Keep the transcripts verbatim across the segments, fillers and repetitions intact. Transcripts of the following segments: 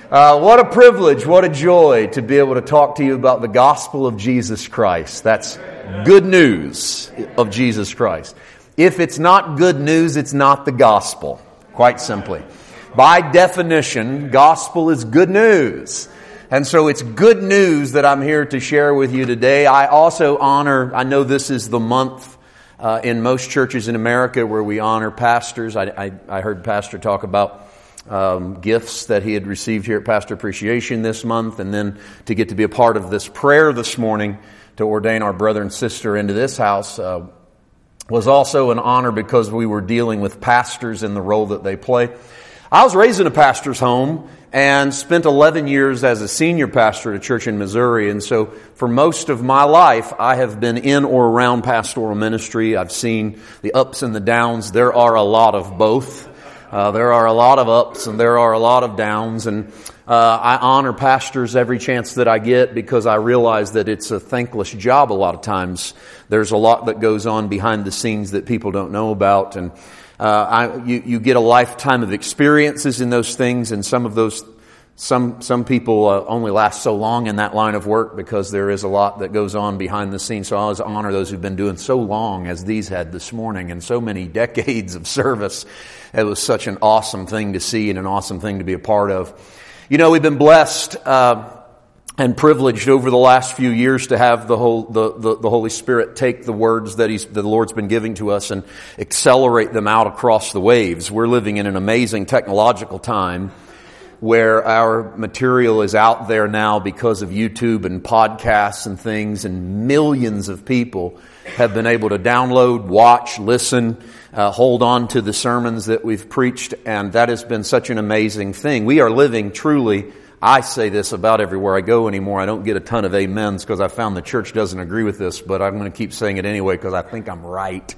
Uh, what a privilege, what a joy to be able to talk to you about the gospel of Jesus Christ. That's good news of Jesus Christ. If it's not good news, it's not the gospel, quite simply. By definition, gospel is good news. And so it's good news that I'm here to share with you today. I also honor, I know this is the month uh, in most churches in America where we honor pastors. I, I, I heard Pastor talk about Um, gifts that he had received here at Pastor Appreciation this month, and then to get to be a part of this prayer this morning to ordain our brother and sister into this house uh, was also an honor because we were dealing with pastors in the role that they play. I was raised in a pastor's home and spent eleven years as a senior pastor at a church in Missouri, and so for most of my life I have been in or around pastoral ministry. I've seen the ups and the downs. There are a lot of both. Uh, there are a lot of ups and there are a lot of downs, and uh, I honor pastors every chance that I get because I realize that it's a thankless job a lot of times. There's a lot that goes on behind the scenes that people don't know about, and uh, I, you, you get a lifetime of experiences in those things, and some of those, some some people uh, only last so long in that line of work because there is a lot that goes on behind the scenes. So I always honor those who've been doing so long as these had this morning and so many decades of service. It was such an awesome thing to see and an awesome thing to be a part of. You know, we've been blessed uh, and privileged over the last few years to have the whole the, the, the Holy Spirit take the words that He's the Lord's been giving to us and accelerate them out across the waves. We're living in an amazing technological time where our material is out there now because of YouTube and podcasts and things, and millions of people have been able to download, watch, listen, uh, hold on to the sermons that we've preached, and that has been such an amazing thing. We are living truly, I say this about everywhere I go anymore. I don't get a ton of amens because I found the church doesn't agree with this, but I'm going to keep saying it anyway because I think I'm right.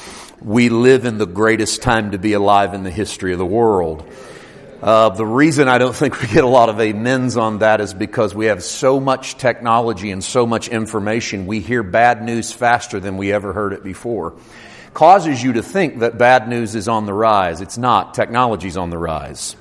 We live in the greatest time to be alive in the history of the world. Uh, the reason I don't think we get a lot of amens on that is because we have so much technology and so much information. We hear bad news faster than we ever heard it before. Causes you to think that bad news is on the rise. It's not. Technology's on the rise.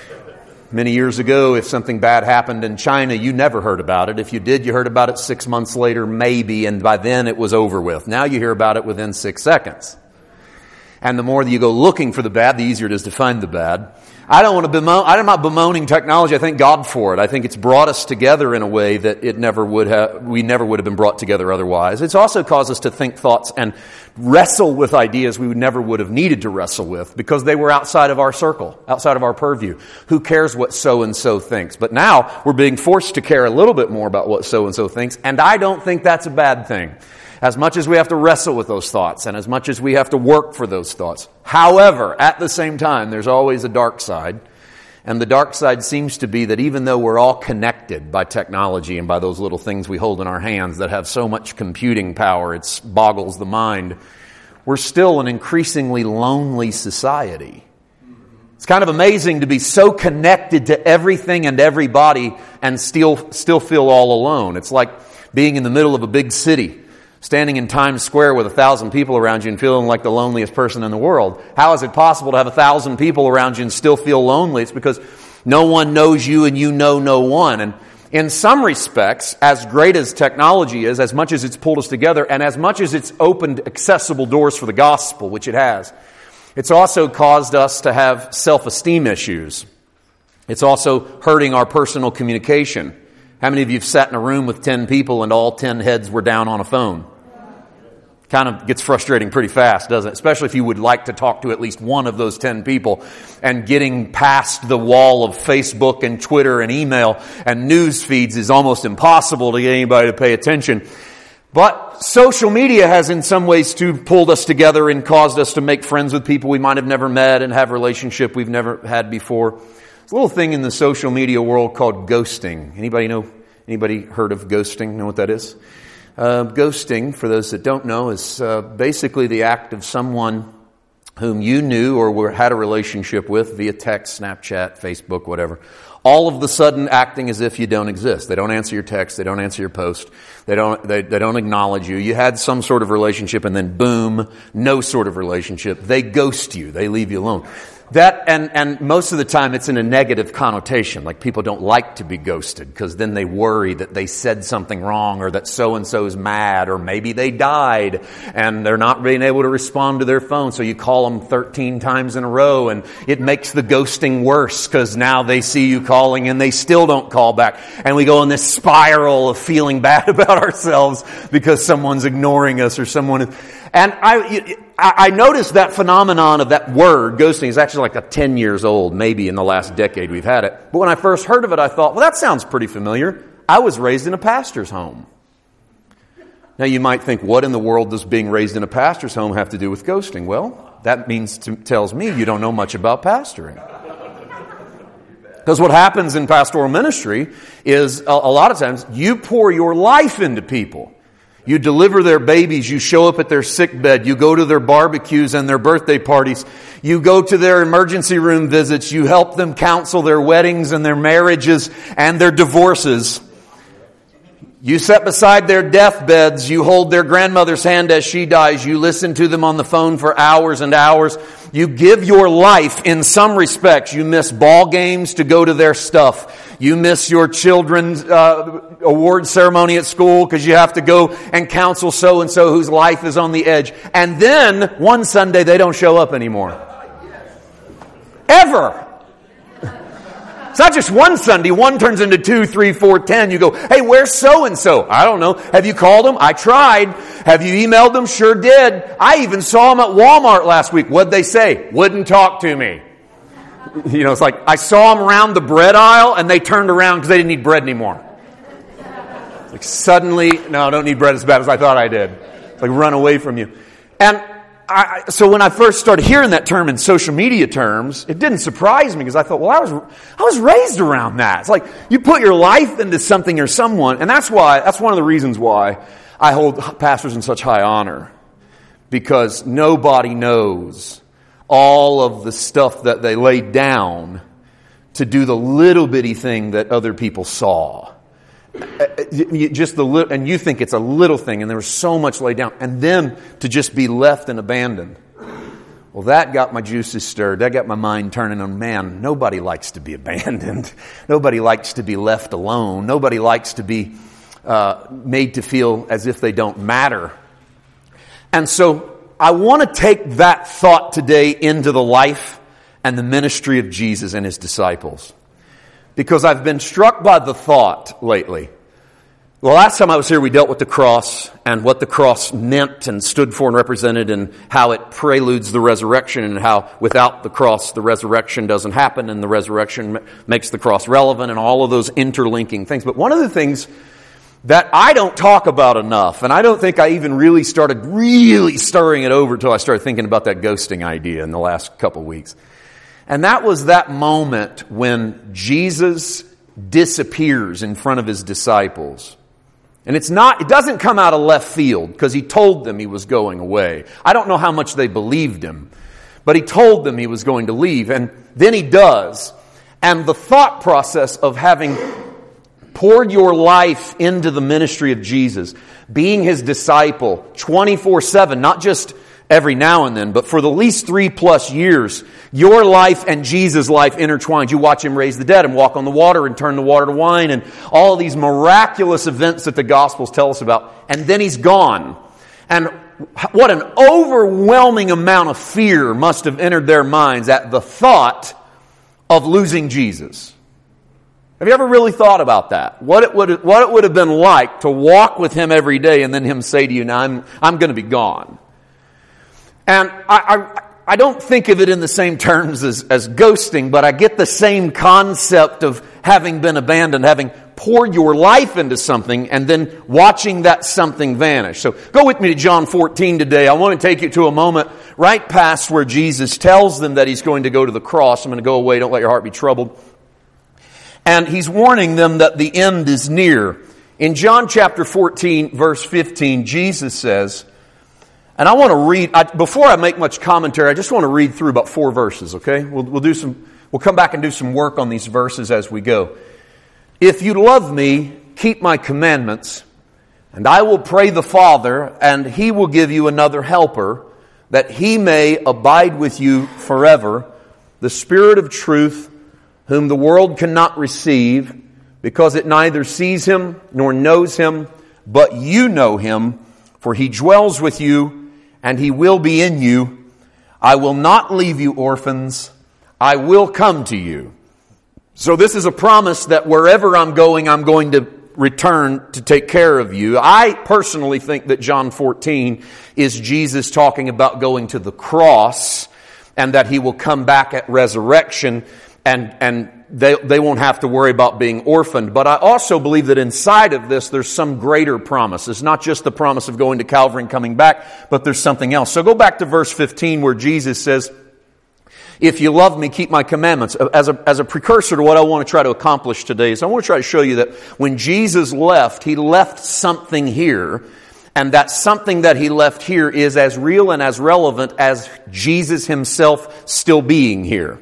Many years ago, if something bad happened in China, you never heard about it. If you did, you heard about it six months later, maybe, and by then it was over with. Now you hear about it within six seconds. And the more that you go looking for the bad, the easier it is to find the bad. I don't want to bemoan, I'm not bemoaning technology. I thank God for it. I think it's brought us together in a way that it never would have, we never would have been brought together otherwise. It's also caused us to think thoughts and wrestle with ideas we would never would have needed to wrestle with because they were outside of our circle, outside of our purview. Who cares what so-and-so thinks? But now we're being forced to care a little bit more about what so-and-so thinks, and I don't think that's a bad thing. As much as we have to wrestle with those thoughts and as much as we have to work for those thoughts. However, at the same time, there's always a dark side. And the dark side seems to be that even though we're all connected by technology and by those little things we hold in our hands that have so much computing power, it boggles the mind, we're still an increasingly lonely society. It's kind of amazing to be so connected to everything and everybody and still, still feel all alone. It's like being in the middle of a big city, standing in Times Square with a thousand people around you and feeling like the loneliest person in the world. How is it possible to have a thousand people around you and still feel lonely? It's because no one knows you and you know no one. And in some respects, as great as technology is, as much as it's pulled us together, and as much as it's opened accessible doors for the gospel, which it has, it's also caused us to have self-esteem issues. It's also hurting our personal communication. How many of you have sat in a room with ten people and all ten heads were down on a phone? Kind of gets frustrating pretty fast, doesn't it? Especially if you would like to talk to at least one of those ten people, and getting past the wall of Facebook and Twitter and email and news feeds is almost impossible to get anybody to pay attention. But social media has in some ways too pulled us together and caused us to make friends with people we might have never met and have a relationship we've never had before. There's a little thing in the social media world called ghosting. Anybody know? Anybody heard of ghosting? Know what that is? Uh, ghosting, for those that don't know, is uh, basically the act of someone whom you knew or were, had a relationship with via text, Snapchat, Facebook, whatever, all of the sudden acting as if you don't exist. They don't answer your text. They don't answer your post. They don't, they, they don't acknowledge you. You had some sort of relationship and then boom, no sort of relationship. They ghost you. They leave you alone. That, and, and most of the time it's in a negative connotation. Like people don't like to be ghosted because then they worry that they said something wrong or that so-and-so's mad or maybe they died and they're not being able to respond to their phone. So you call them thirteen times in a row and it makes the ghosting worse because now they see you calling and they still don't call back. And we go in this spiral of feeling bad about ourselves because someone's ignoring us or someone is... And I, I noticed that phenomenon of that word, ghosting, is actually like a ten years old, maybe in the last decade we've had it. But when I first heard of it, I thought, well, that sounds pretty familiar. I was raised in a pastor's home. Now you might think, what in the world does being raised in a pastor's home have to do with ghosting? Well, that means to, tells me you don't know much about pastoring. Because what happens in pastoral ministry is a, a lot of times you pour your life into people. You deliver their babies, you show up at their sickbed, you go to their barbecues and their birthday parties, you go to their emergency room visits, you help them counsel their weddings and their marriages and their divorces. You sit beside their deathbeds, you hold their grandmother's hand as she dies, you listen to them on the phone for hours and hours. You give your life in some respects. You miss ball games to go to their stuff. You miss your children's uh, award ceremony at school because you have to go and counsel so-and-so whose life is on the edge. And then one Sunday they don't show up anymore. Ever. It's not just one Sunday. One turns into two, three, four, ten. You go, hey, where's so-and-so? I don't know. Have you called them? I tried. Have you emailed them? Sure did. I even saw them at Walmart last week. What'd they say? Wouldn't talk to me. You know, it's like I saw them around the bread aisle and they turned around because they didn't need bread anymore. Like suddenly, no, I don't need bread as bad as I thought I did. It's like run away from you. And I, so when I first started hearing that term in social media terms, it didn't surprise me because I thought, well, I was I was raised around that. It's like you put your life into something or someone, and that's why that's one of the reasons why I hold pastors in such high honor, because nobody knows all of the stuff that they laid down to do the little bitty thing that other people saw. Just the little, and you think it's a little thing, and there was so much laid down, and then to just be left and abandoned. Well, that got my juices stirred. That got my mind turning on, man, nobody likes to be abandoned. Nobody likes to be left alone. Nobody likes to be uh, made to feel as if they don't matter. And so I want to take that thought today into the life and the ministry of Jesus and His disciples. Because I've been struck by the thought lately. The last time I was here, we dealt with the cross and what the cross meant and stood for and represented and how it preludes the resurrection and how without the cross, the resurrection doesn't happen and the resurrection makes the cross relevant and all of those interlinking things. But one of the things that I don't talk about enough, and I don't think I even really started really stirring it over until I started thinking about that ghosting idea in the last couple weeks. And that was that moment when Jesus disappears in front of His disciples. And it's not, it doesn't come out of left field because He told them He was going away. I don't know how much they believed Him, but He told them He was going to leave. And then He does. And the thought process of having poured your life into the ministry of Jesus, being His disciple twenty-four seven, not just every now and then, but for the least three plus years, your life and Jesus' life intertwined. You watch Him raise the dead and walk on the water and turn the water to wine and all of these miraculous events that the Gospels tell us about. And then He's gone. And what an overwhelming amount of fear must have entered their minds at the thought of losing Jesus. Have you ever really thought about that? What it would, what it would have been like to walk with Him every day and then Him say to you, now I'm, I'm going to be gone. And I, I, I don't think of it in the same terms as, as ghosting, but I get the same concept of having been abandoned, having poured your life into something and then watching that something vanish. So go with me to John fourteen today. I want to take you to a moment right past where Jesus tells them that He's going to go to the cross. I'm going to go away. Don't let your heart be troubled. And He's warning them that the end is near. In John chapter fourteen, verse fifteen, Jesus says, and I want to read, I, before I make much commentary, I just want to read through about four verses, okay? We'll, we'll do some, We'll come back and do some work on these verses as we go. If you love me, keep my commandments, and I will pray the Father, and he will give you another helper, that he may abide with you forever, the Spirit of truth, whom the world cannot receive, because it neither sees him nor knows him, but you know him, for he dwells with you, and he will be in you. I will not leave you orphans. I will come to you. So this is a promise that wherever I'm going, I'm going to return to take care of you. I personally think that John fourteen is Jesus talking about going to the cross, and that he will come back at resurrection, and, and they, they won't have to worry about being orphaned. But I also believe that inside of this, there's some greater promise. It's not just the promise of going to Calvary and coming back, but there's something else. So go back to verse fifteen where Jesus says, if you love me, keep my commandments. As a, as a precursor to what I want to try to accomplish today is I want to try to show you that when Jesus left, he left something here. And that something that he left here is as real and as relevant as Jesus himself still being here.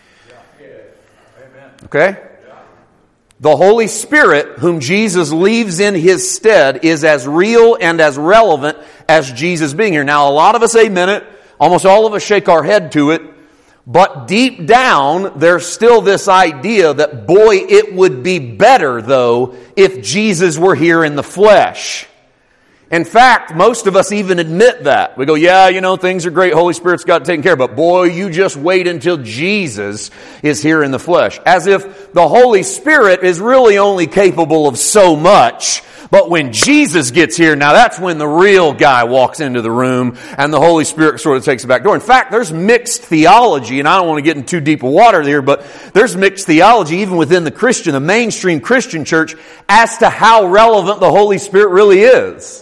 Okay? The Holy Spirit, whom Jesus leaves in his stead, is as real and as relevant as Jesus being here. Now, a lot of us amen it. Almost all of us shake our head to it. But deep down, there's still this idea that, boy, it would be better, though, if Jesus were here in the flesh. In fact, most of us even admit that. We go, yeah, you know, things are great. Holy Spirit's got it taken care of. But boy, you just wait until Jesus is here in the flesh. As if the Holy Spirit is really only capable of so much. But when Jesus gets here, now that's when the real guy walks into the room and the Holy Spirit sort of takes the back door. In fact, there's mixed theology, and I don't want to get in too deep of water here, but there's mixed theology even within the Christian, the mainstream Christian church, as to how relevant the Holy Spirit really is.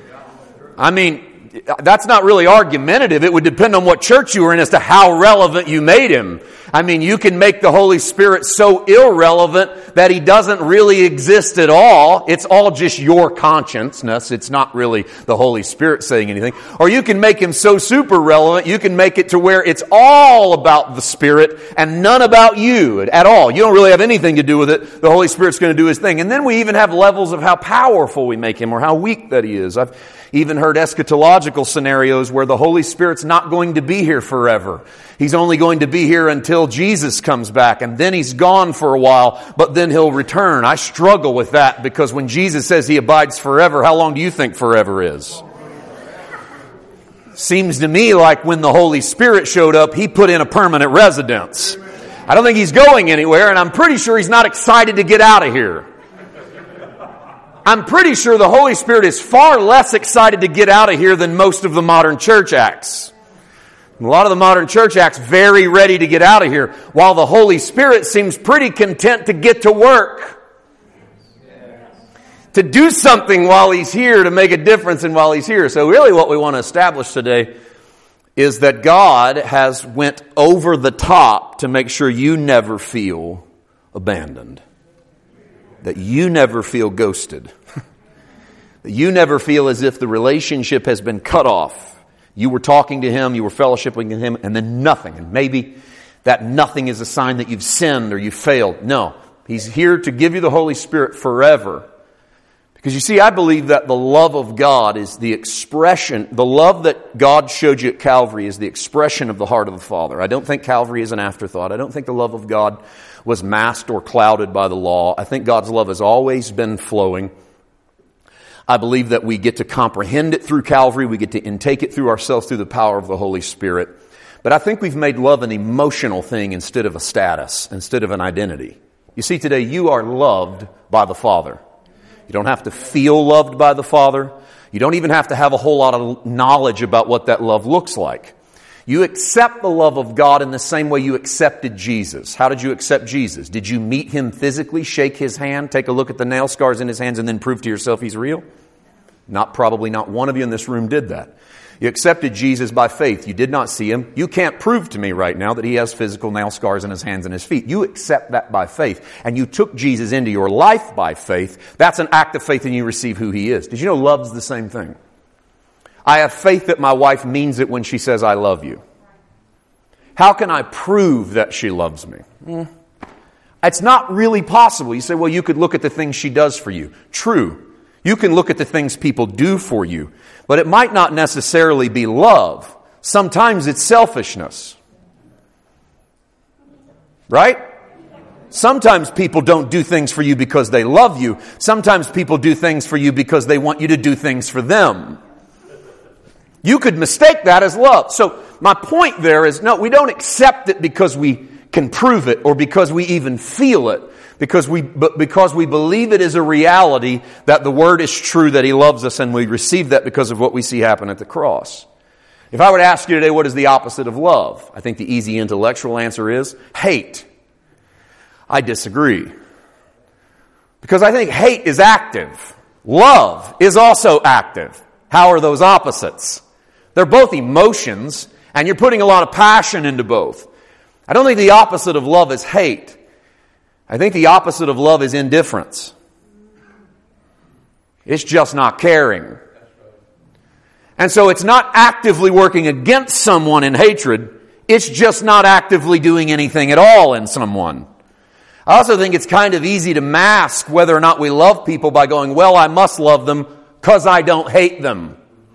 I mean, that's not really argumentative. It would depend on what church you were in as to how relevant you made him. I mean, you can make the Holy Spirit so irrelevant that he doesn't really exist at all. It's all just your consciousness. It's not really the Holy Spirit saying anything. Or you can make him so super relevant, you can make it to where it's all about the Spirit and none about you at all. You don't really have anything to do with it. The Holy Spirit's going to do his thing. And then we even have levels of how powerful we make him or how weak that he is. I've even heard eschatological scenarios where the Holy Spirit's not going to be here forever. He's only going to be here until Jesus comes back, and then he's gone for a while, but then he'll return. I struggle with that because when Jesus says he abides forever, how long do you think forever is? Seems to me like when the Holy Spirit showed up, he put in a permanent residence. I don't think he's going anywhere, and I'm pretty sure he's not excited to get out of here. I'm pretty sure the Holy Spirit is far less excited to get out of here than most of the modern church acts. A lot of the modern church acts very ready to get out of here, while the Holy Spirit seems pretty content to get to work. To do something while he's here, to make a difference and while he's here. So really what we want to establish today is that God has went over the top to make sure you never feel abandoned. That you never feel ghosted. That you never feel as if the relationship has been cut off. You were talking to him, you were fellowshipping with him, and then nothing. And maybe that nothing is a sign that you've sinned or you failed. No, he's here to give you the Holy Spirit forever. Because you see, I believe that the love of God is the expression, the love that God showed you at Calvary is the expression of the heart of the Father. I don't think Calvary is an afterthought. I don't think the love of God was masked or clouded by the law. I think God's love has always been flowing. I believe that we get to comprehend it through Calvary. We get to intake it through ourselves through the power of the Holy Spirit. But I think we've made love an emotional thing instead of a status, instead of an identity. You see, today you are loved by the Father. You don't have to feel loved by the Father. You don't even have to have a whole lot of knowledge about what that love looks like. You accept the love of God in the same way you accepted Jesus. How did you accept Jesus? Did you meet him physically, shake his hand, take a look at the nail scars in his hands, and then prove to yourself he's real? Not probably not one of you in this room did that. You accepted Jesus by faith. You did not see him. You can't prove to me right now that he has physical nail scars in his hands and his feet. You accept that by faith. And you took Jesus into your life by faith. That's an act of faith and you receive who he is. Did you know love's the same thing? I have faith that my wife means it when she says, I love you. How can I prove that she loves me? Hmm. It's not really possible. You say, well, you could look at the things she does for you. True. You can look at the things people do for you. But it might not necessarily be love. Sometimes it's selfishness. Right? Sometimes people don't do things for you because they love you. Sometimes people do things for you because they want you to do things for them. You could mistake that as love. So my point there is, no, we don't accept it because we can prove it or because we even feel it. Because we, but because we believe it is a reality that the Word is true, that He loves us, and we receive that because of what we see happen at the cross. If I were to ask you today, what is the opposite of love? I think the easy intellectual answer is hate. I disagree. Because I think hate is active. Love is also active. How are those opposites? They're both emotions, and you're putting a lot of passion into both. I don't think the opposite of love is hate. I think the opposite of love is indifference. It's just not caring. And so it's not actively working against someone in hatred. It's just not actively doing anything at all in someone. I also think it's kind of easy to mask whether or not we love people by going, well, I must love them because I don't hate them.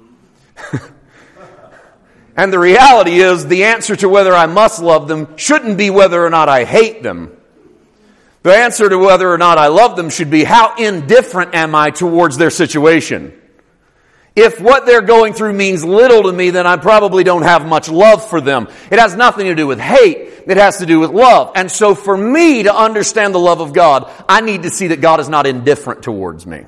And the reality is, the answer to whether I must love them shouldn't be whether or not I hate them. The answer to whether or not I love them should be, how indifferent am I towards their situation? If what they're going through means little to me, then I probably don't have much love for them. It has nothing to do with hate. It has to do with love. And so for me to understand the love of God, I need to see that God is not indifferent towards me.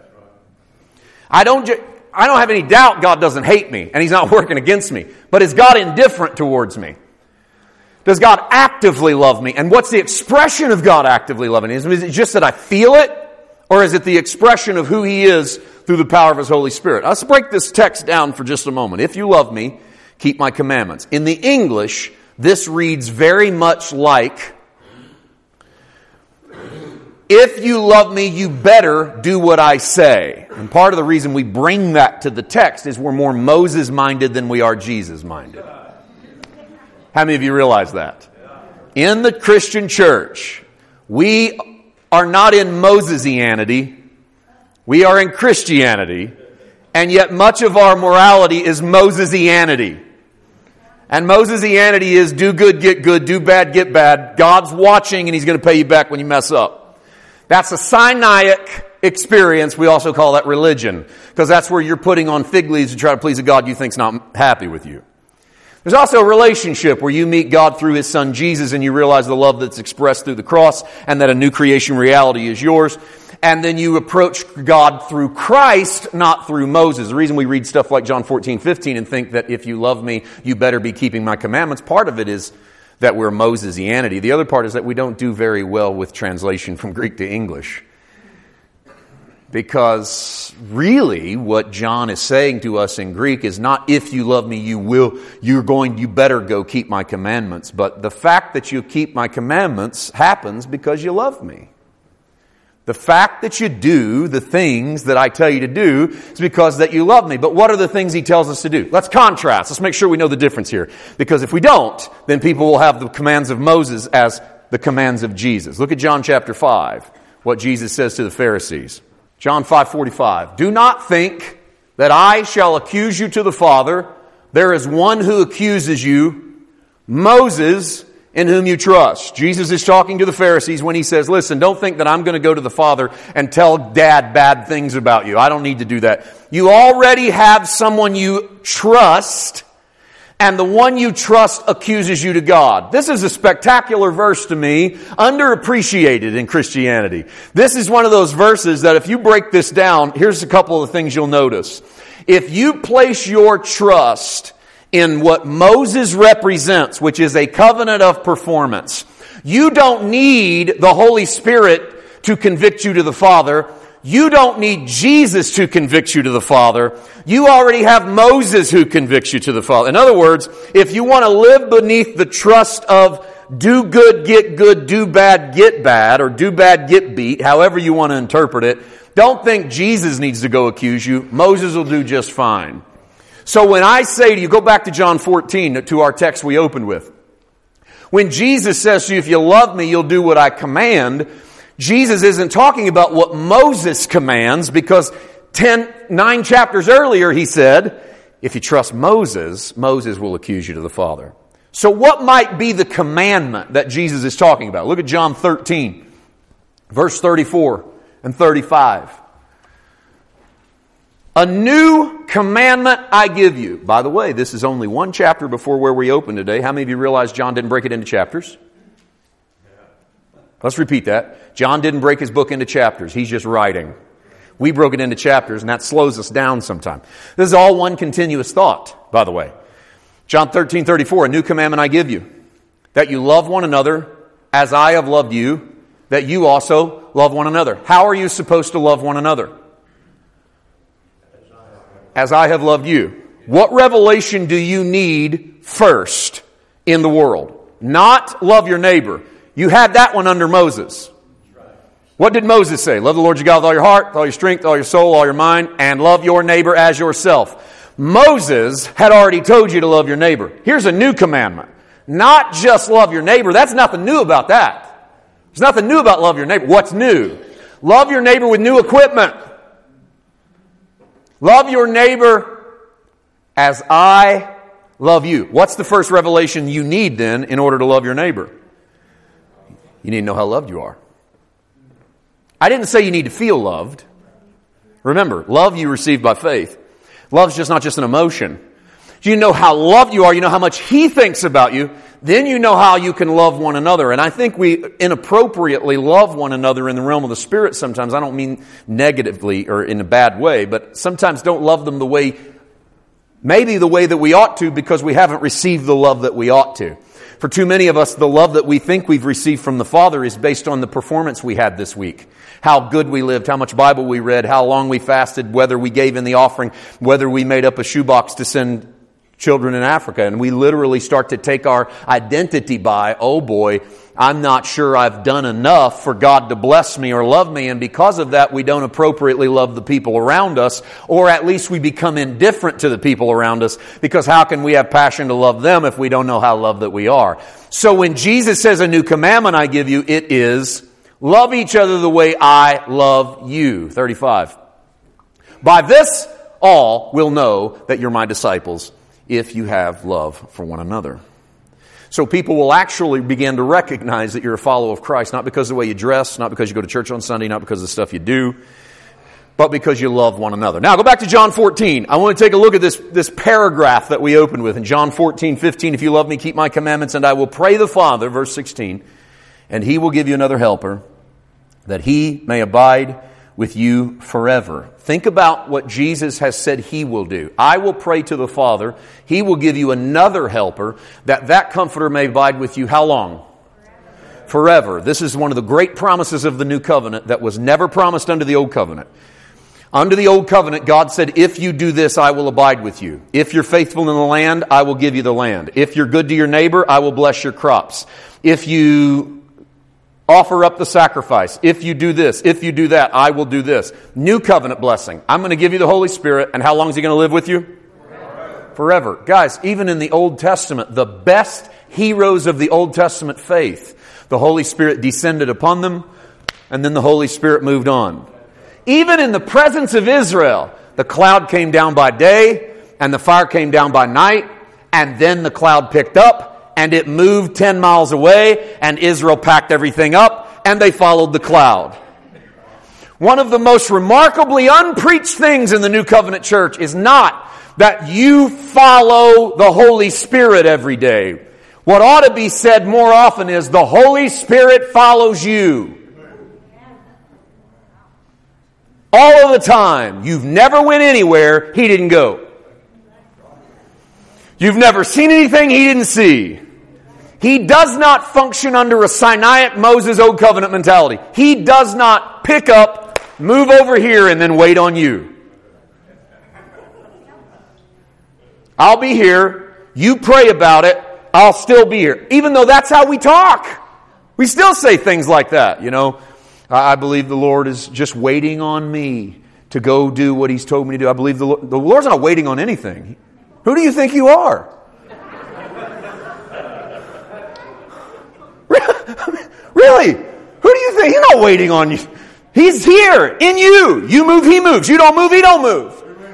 I don't ju- I don't have any doubt God doesn't hate me and He's not working against me. But is God indifferent towards me? Does God actively love me? And what's the expression of God actively loving me? Is it just that I feel it? Or is it the expression of who He is through the power of His Holy Spirit? Let's break this text down for just a moment. If you love me, keep my commandments. In the English, this reads very much like, if you love me, you better do what I say. And part of the reason we bring that to the text is we're more Moses-minded than we are Jesus-minded. How many of you realize that? In the Christian church, we are not in Mosesianity. We are in Christianity. And yet much of our morality is Mosesianity. And Mosesianity is do good, get good, do bad, get bad. God's watching and He's going to pay you back when you mess up. That's a Sinaitic experience. We also call that religion. Because that's where you're putting on fig leaves to try to please a God you think's not happy with you. There's also a relationship where you meet God through His Son Jesus and you realize the love that's expressed through the cross and that a new creation reality is yours. And then you approach God through Christ, not through Moses. The reason we read stuff like John fourteen fifteen and think that if you love me, you better be keeping my commandments, part of it is that we're Mosesianity. The other part is that we don't do very well with translation from Greek to English. Because really what John is saying to us in Greek is not if you love me, you will, you're going, you better go keep my commandments. But the fact that you keep my commandments happens because you love me. The fact that you do the things that I tell you to do is because that you love me. But what are the things He tells us to do? Let's contrast. Let's make sure we know the difference here. Because if we don't, then people will have the commands of Moses as the commands of Jesus. Look at John chapter five, what Jesus says to the Pharisees. John five forty-five. Do not think that I shall accuse you to the Father. There is one who accuses you, Moses, in whom you trust. Jesus is talking to the Pharisees when He says, listen, don't think that I'm going to go to the Father and tell Dad bad things about you. I don't need to do that. You already have someone you trust, and the one you trust accuses you to God. This is a spectacular verse to me, underappreciated in Christianity. This is one of those verses that if you break this down, here's a couple of things you'll notice. If you place your trust in what Moses represents, which is a covenant of performance, you don't need the Holy Spirit to convict you to the Father. You don't need Jesus to convict you to the Father. You already have Moses who convicts you to the Father. In other words, if you want to live beneath the trust of do good, get good, do bad, get bad, or do bad, get beat, however you want to interpret it, don't think Jesus needs to go accuse you. Moses will do just fine. So when I say to you, go back to John fourteen, to our text we opened with. When Jesus says to you, if you love me, you'll do what I command, Jesus isn't talking about what Moses commands, because ten, nine chapters earlier he said, if you trust Moses, Moses will accuse you to the Father. So what might be the commandment that Jesus is talking about? Look at John thirteen, verse thirty-four and thirty-five. A new commandment I give you. By the way, this is only one chapter before where we open today. How many of you realize John didn't break it into chapters? Let's repeat that. John didn't break his book into chapters. He's just writing. We broke it into chapters, and that slows us down sometimes. This is all one continuous thought, by the way. John thirteen thirty-four, a new commandment I give you, that you love one another as I have loved you, that you also love one another. How are you supposed to love one another? As I have loved you. What revelation do you need first in the world? Not love your neighbor. You had that one under Moses. What did Moses say? Love the Lord your God with all your heart, with all your strength, all your soul, all your mind, and love your neighbor as yourself. Moses had already told you to love your neighbor. Here's a new commandment. Not just love your neighbor. That's nothing new about that. There's nothing new about love your neighbor. What's new? Love your neighbor with new equipment. Love your neighbor as I love you. What's the first revelation you need then in order to love your neighbor? You need to know how loved you are. I didn't say you need to feel loved. Remember, love you receive by faith. Love's just not just an emotion. You know how loved you are. You know how much He thinks about you. Then you know how you can love one another. And I think we inappropriately love one another in the realm of the Spirit sometimes. I don't mean negatively or in a bad way, but sometimes don't love them the way, maybe the way that we ought to, because we haven't received the love that we ought to. For too many of us, the love that we think we've received from the Father is based on the performance we had this week. How good we lived, how much Bible we read, how long we fasted, whether we gave in the offering, whether we made up a shoebox to send children in Africa. And we literally start to take our identity by, oh boy, I'm not sure I've done enough for God to bless me or love me. And because of that, we don't appropriately love the people around us, or at least we become indifferent to the people around us, because how can we have passion to love them if we don't know how loved that we are? So when Jesus says, a new commandment I give you, it is love each other the way I love you. thirty-five. By this all will know that you're my disciples, if you have love for one another. So people will actually begin to recognize that you're a follower of Christ, not because of the way you dress, not because you go to church on Sunday, not because of the stuff you do, but because you love one another. Now, go back to John fourteen. I want to take a look at this, this paragraph that we opened with in John fourteen fifteen. If you love me, keep my commandments, and I will pray the Father, verse sixteen, and He will give you another helper, that He may abide with you forever. Think about what Jesus has said He will do. I will pray to the Father. He will give you another helper, that that comforter may abide with you how long? Forever. Forever. This is one of the great promises of the new covenant that was never promised under the old covenant. Under the old covenant, God said, if you do this, I will abide with you. If you're faithful in the land, I will give you the land. If you're good to your neighbor, I will bless your crops. If you offer up the sacrifice, if you do this, if you do that, I will do this. New covenant blessing. I'm going to give you the Holy Spirit, and how long is He going to live with you? Forever. Forever. Guys, even in the Old Testament, the best heroes of the Old Testament faith, the Holy Spirit descended upon them, and then the Holy Spirit moved on. Even in the presence of Israel, the cloud came down by day, and the fire came down by night, and then the cloud picked up, and it moved ten miles away, and Israel packed everything up, and they followed the cloud. One of the most remarkably unpreached things in the New Covenant Church is not that you follow the Holy Spirit every day. What ought to be said more often is the Holy Spirit follows you. All of the time. You've never went anywhere He didn't go. You've never seen anything He didn't see. He does not function under a Sinaitic Moses Old Covenant mentality. He does not pick up, move over here, and then wait on you. I'll be here. You pray about it. I'll still be here. Even though that's how we talk. We still say things like that. You know, I believe the Lord is just waiting on me to go do what He's told me to do. I believe the Lord, the Lord's not waiting on anything. Who do you think you are? Really? Who do you think? He's not waiting on you. He's here in you. You move, He moves. You don't move, He don't move.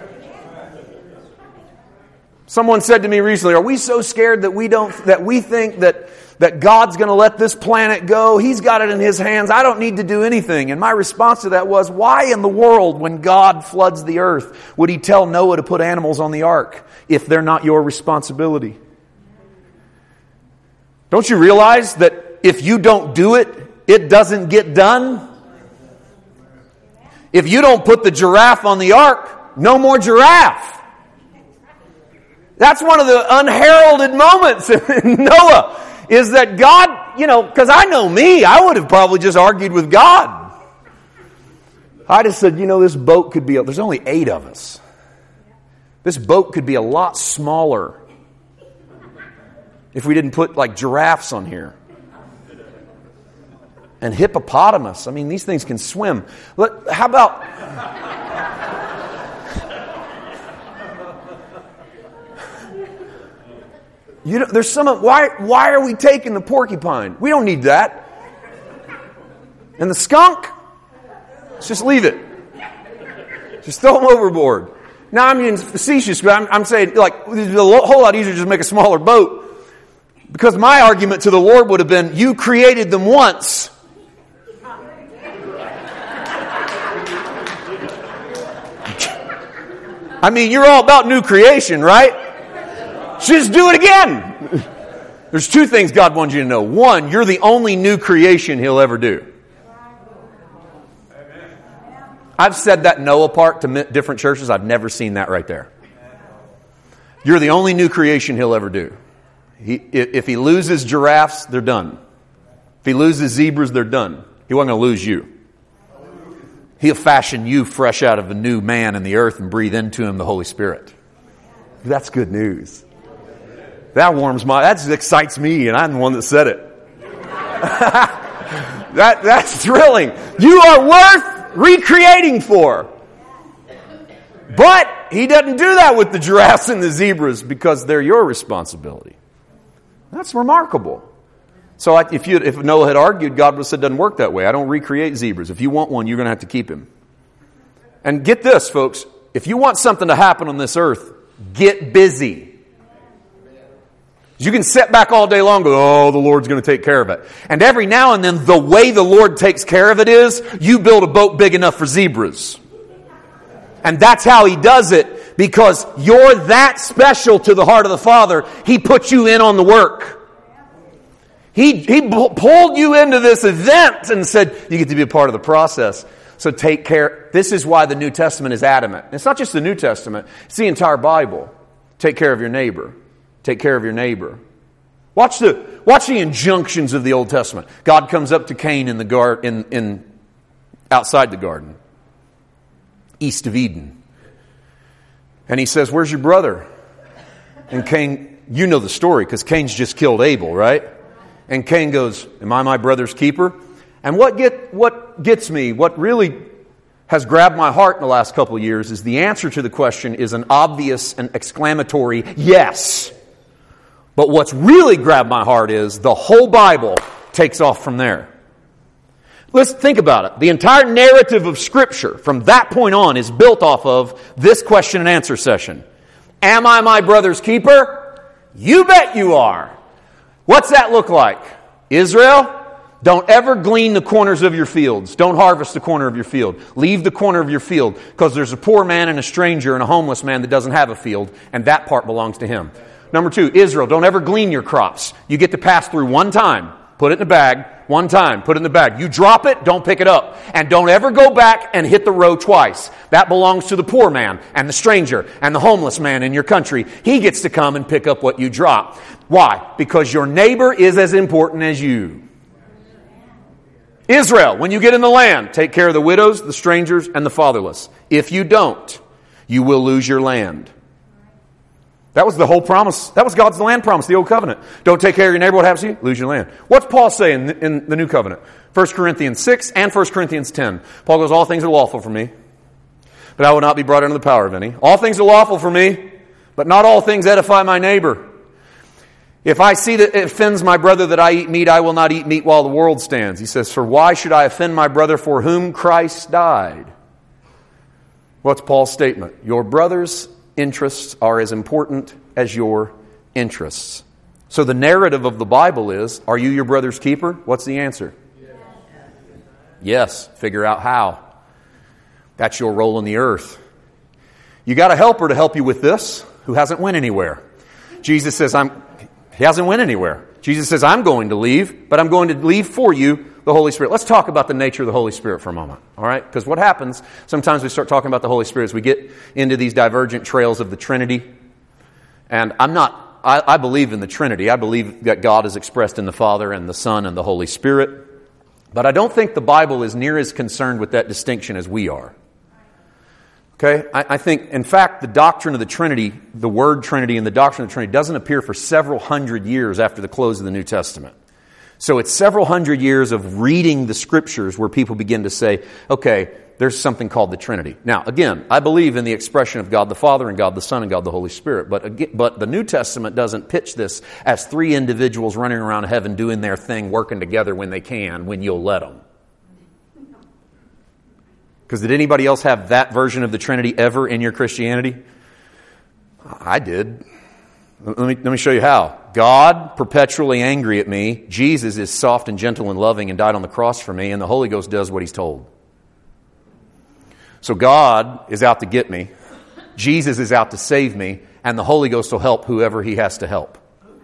Someone said to me recently, are we so scared that we don't, that we think that, that God's going to let this planet go? He's got it in His hands. I don't need to do anything. And my response to that was, why in the world, when God floods the earth, would He tell Noah to put animals on the ark if they're not your responsibility? Don't you realize that if you don't do it, it doesn't get done? If you don't put the giraffe on the ark, no more giraffe. That's one of the unheralded moments in Noah, is that God, you know, because I know me, I would have probably just argued with God. I just said, you know, this boat could be, there's only eight of us. This boat could be a lot smaller if we didn't put like giraffes on here. And hippopotamus. I mean, these things can swim. Look, how about... You know, there's some... Why, why are we taking the porcupine? We don't need that. And the skunk? Let's just leave it. Just throw them overboard. Now, I'm being facetious, but I'm, I'm saying, like, it's a whole lot easier to just make a smaller boat. Because my argument to the Lord would have been, you created them once. I mean, you're all about new creation, right? Just do it again. There's two things God wants you to know. One, you're the only new creation He'll ever do. I've said that Noah part to different churches. I've never seen that right there. You're the only new creation He'll ever do. He, if He loses giraffes, they're done. If He loses zebras, they're done. He wasn't going to lose you. He'll fashion you fresh out of a new man in the earth and breathe into him the Holy Spirit. That's good news. That warms my, that excites me, and I'm the one that said it. that, that's thrilling. You are worth recreating for. But He doesn't do that with the giraffes and the zebras because they're your responsibility. That's remarkable. So I, if you, if Noah had argued, God would have said, it doesn't work that way. I don't recreate zebras. If you want one, you're going to have to keep him. And get this, folks. If you want something to happen on this earth, get busy. You can sit back all day long and go, oh, the Lord's going to take care of it. And every now and then, the way the Lord takes care of it is, you build a boat big enough for zebras. And that's how He does it, because you're that special to the heart of the Father. He put you in on the work. He, he pulled you into this event and said, you get to be a part of the process. So take care. This is why the New Testament is adamant. It's not just the New Testament. It's the entire Bible. Take care of your neighbor. Take care of your neighbor. Watch the, watch the injunctions of the Old Testament. God comes up to Cain in the gar, in, in, outside the garden, east of Eden. And He says, where's your brother? And Cain, you know the story because Cain's just killed Abel, right? And Cain goes, am I my brother's keeper? And what get what gets me, what really has grabbed my heart in the last couple of years is the answer to the question is an obvious and exclamatory yes. But what's really grabbed my heart is the whole Bible takes off from there. Let's think about it. The entire narrative of Scripture from that point on is built off of this question and answer session. Am I my brother's keeper? You bet you are. What's that look like? Israel, don't ever glean the corners of your fields. Don't harvest the corner of your field. Leave the corner of your field because there's a poor man and a stranger and a homeless man that doesn't have a field, and that part belongs to him. Number two, Israel, don't ever glean your crops. You get to pass through one time. Put it in the bag. One time. Put it in the bag. You drop it, don't pick it up. And don't ever go back and hit the row twice. That belongs to the poor man and the stranger and the homeless man in your country. He gets to come and pick up what you drop. Why? Because your neighbor is as important as you. Israel, when you get in the land, take care of the widows, the strangers, and the fatherless. If you don't, you will lose your land. That was the whole promise. That was God's land promise, the old covenant. Don't take care of your neighbor. What happens to you? Lose your land. What's Paul saying in, in the new covenant? First Corinthians six and First Corinthians ten. Paul goes, all things are lawful for me, but I will not be brought under the power of any. All things are lawful for me, but not all things edify my neighbor. If I see that it offends my brother that I eat meat, I will not eat meat while the world stands. He says, for why should I offend my brother for whom Christ died? What's Paul's statement? Your brother's interests are as important as your interests. So the narrative of the Bible is, are you your brother's keeper? What's the answer? Yes. Yes. Figure out how. That's your role in the earth. You got a helper to help you with this who hasn't went anywhere. Jesus says, I'm, he hasn't went anywhere. Jesus says, I'm going to leave, but I'm going to leave for you the Holy Spirit. Let's talk about the nature of the Holy Spirit for a moment. All right? Because what happens, sometimes we start talking about the Holy Spirit as we get into these divergent trails of the Trinity. And I'm not I, I believe in the Trinity. I believe that God is expressed in the Father and the Son and the Holy Spirit. But I don't think the Bible is near as concerned with that distinction as we are. Okay? I, I think, in fact, the doctrine of the Trinity, the word Trinity and the doctrine of the Trinity doesn't appear for several hundred years after the close of the New Testament. So it's several hundred years of reading the Scriptures where people begin to say, okay, there's something called the Trinity. Now, again, I believe in the expression of God the Father and God the Son and God the Holy Spirit. But again, but the New Testament doesn't pitch this as three individuals running around heaven doing their thing, working together when they can, when you'll let them. Because did anybody else have that version of the Trinity ever in your Christianity? I did. Let me, let me show you how. God, perpetually angry at me. Jesus is soft and gentle and loving and died on the cross for me. And the Holy Ghost does what He's told. So God is out to get me. Jesus is out to save me. And the Holy Ghost will help whoever He has to help.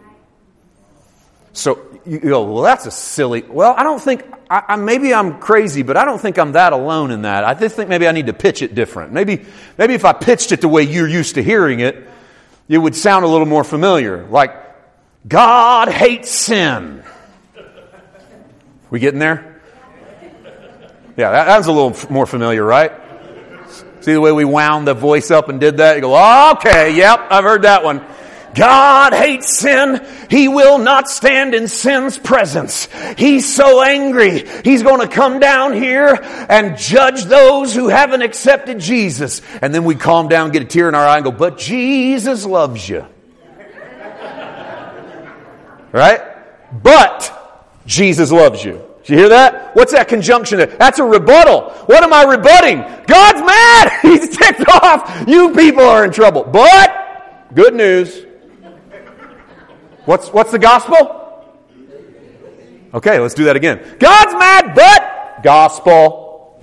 So you go, well, that's a silly... Well, I don't think... I, I, maybe I'm crazy, but I don't think I'm that alone in that. I just think maybe I need to pitch it different. Maybe, maybe if I pitched it the way you're used to hearing it, it would sound a little more familiar. Like, God hates sin. We getting there? Yeah, that, that was a little more familiar, right? See the way we wound the voice up and did that? You go, oh, okay, yep, I've heard that one. God hates sin. He will not stand in sin's presence. He's so angry. He's going to come down here and judge those who haven't accepted Jesus. And then we calm down, get a tear in our eye and go, but Jesus loves you. Right? But Jesus loves you. Did you hear that? What's that conjunction there? That's a rebuttal. What am I rebutting? God's mad. He's ticked off. You people are in trouble. But, good news. What's, what's the gospel? Okay, let's do that again. God's mad, but gospel.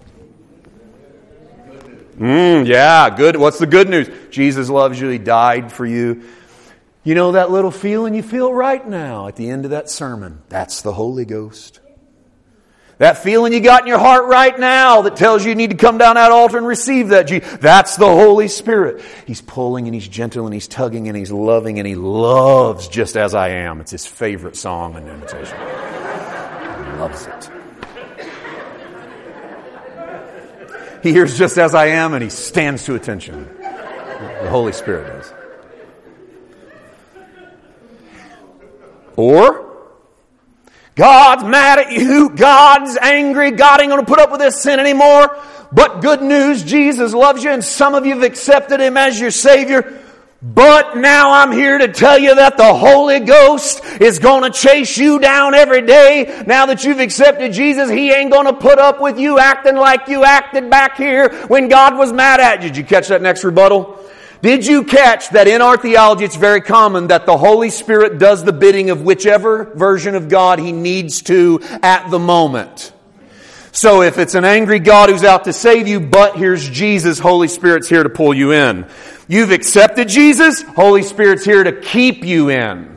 Mm, yeah, good. What's the good news? Jesus loves you. He died for you. You know that little feeling you feel right now at the end of that sermon? That's the Holy Ghost. That feeling you got in your heart right now that tells you you need to come down that altar and receive that. That's the Holy Spirit. He's pulling and He's gentle and He's tugging and He's loving and He loves just as I am. It's His favorite song and invitation. He loves it. He hears just as I am and He stands to attention. The Holy Spirit does. Or, God's mad at you. God's angry. God ain't going to put up with this sin anymore. But good news, Jesus loves you and some of you have accepted Him as your Savior. But now I'm here to tell you that the Holy Ghost is going to chase you down every day. Now that you've accepted Jesus, He ain't going to put up with you acting like you acted back here when God was mad at you. Did you catch that next rebuttal? Did you catch that in our theology it's very common that the Holy Spirit does the bidding of whichever version of God He needs to at the moment? So if it's an angry God who's out to save you, but here's Jesus, Holy Spirit's here to pull you in. You've accepted Jesus, Holy Spirit's here to keep you in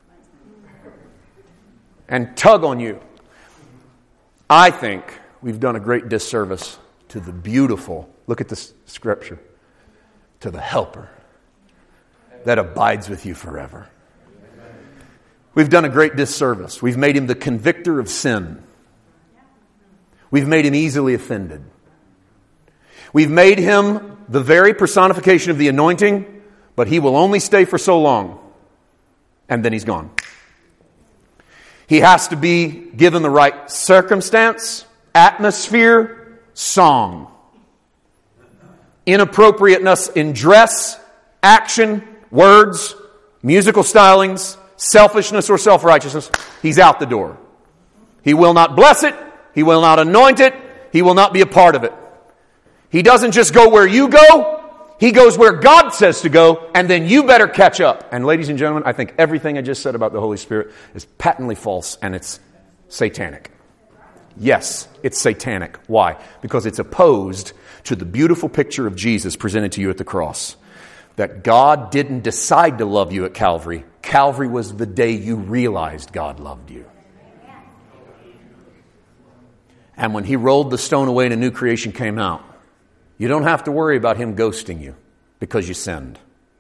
and tug on you. I think we've done a great disservice to the beautiful, look at this scripture, to the helper that abides with you forever. We've done a great disservice. We've made Him the convictor of sin. We've made Him easily offended. We've made Him the very personification of the anointing, but He will only stay for so long, and then He's gone. He has to be given the right circumstance, atmosphere, song. Inappropriateness in dress, action, words, musical stylings, selfishness or self-righteousness, he's out the door. He will not bless it. He will not anoint it. He will not be a part of it. He doesn't just go where you go. He goes where God says to go, and then you better catch up. And ladies and gentlemen, I think everything I just said about the Holy Spirit is patently false, and it's satanic. Yes, it's satanic. Why? Because it's opposed to the beautiful picture of Jesus presented to you at the cross. That God didn't decide to love you at Calvary. Calvary was the day you realized God loved you. And when He rolled the stone away and a new creation came out, you don't have to worry about Him ghosting you because you sinned.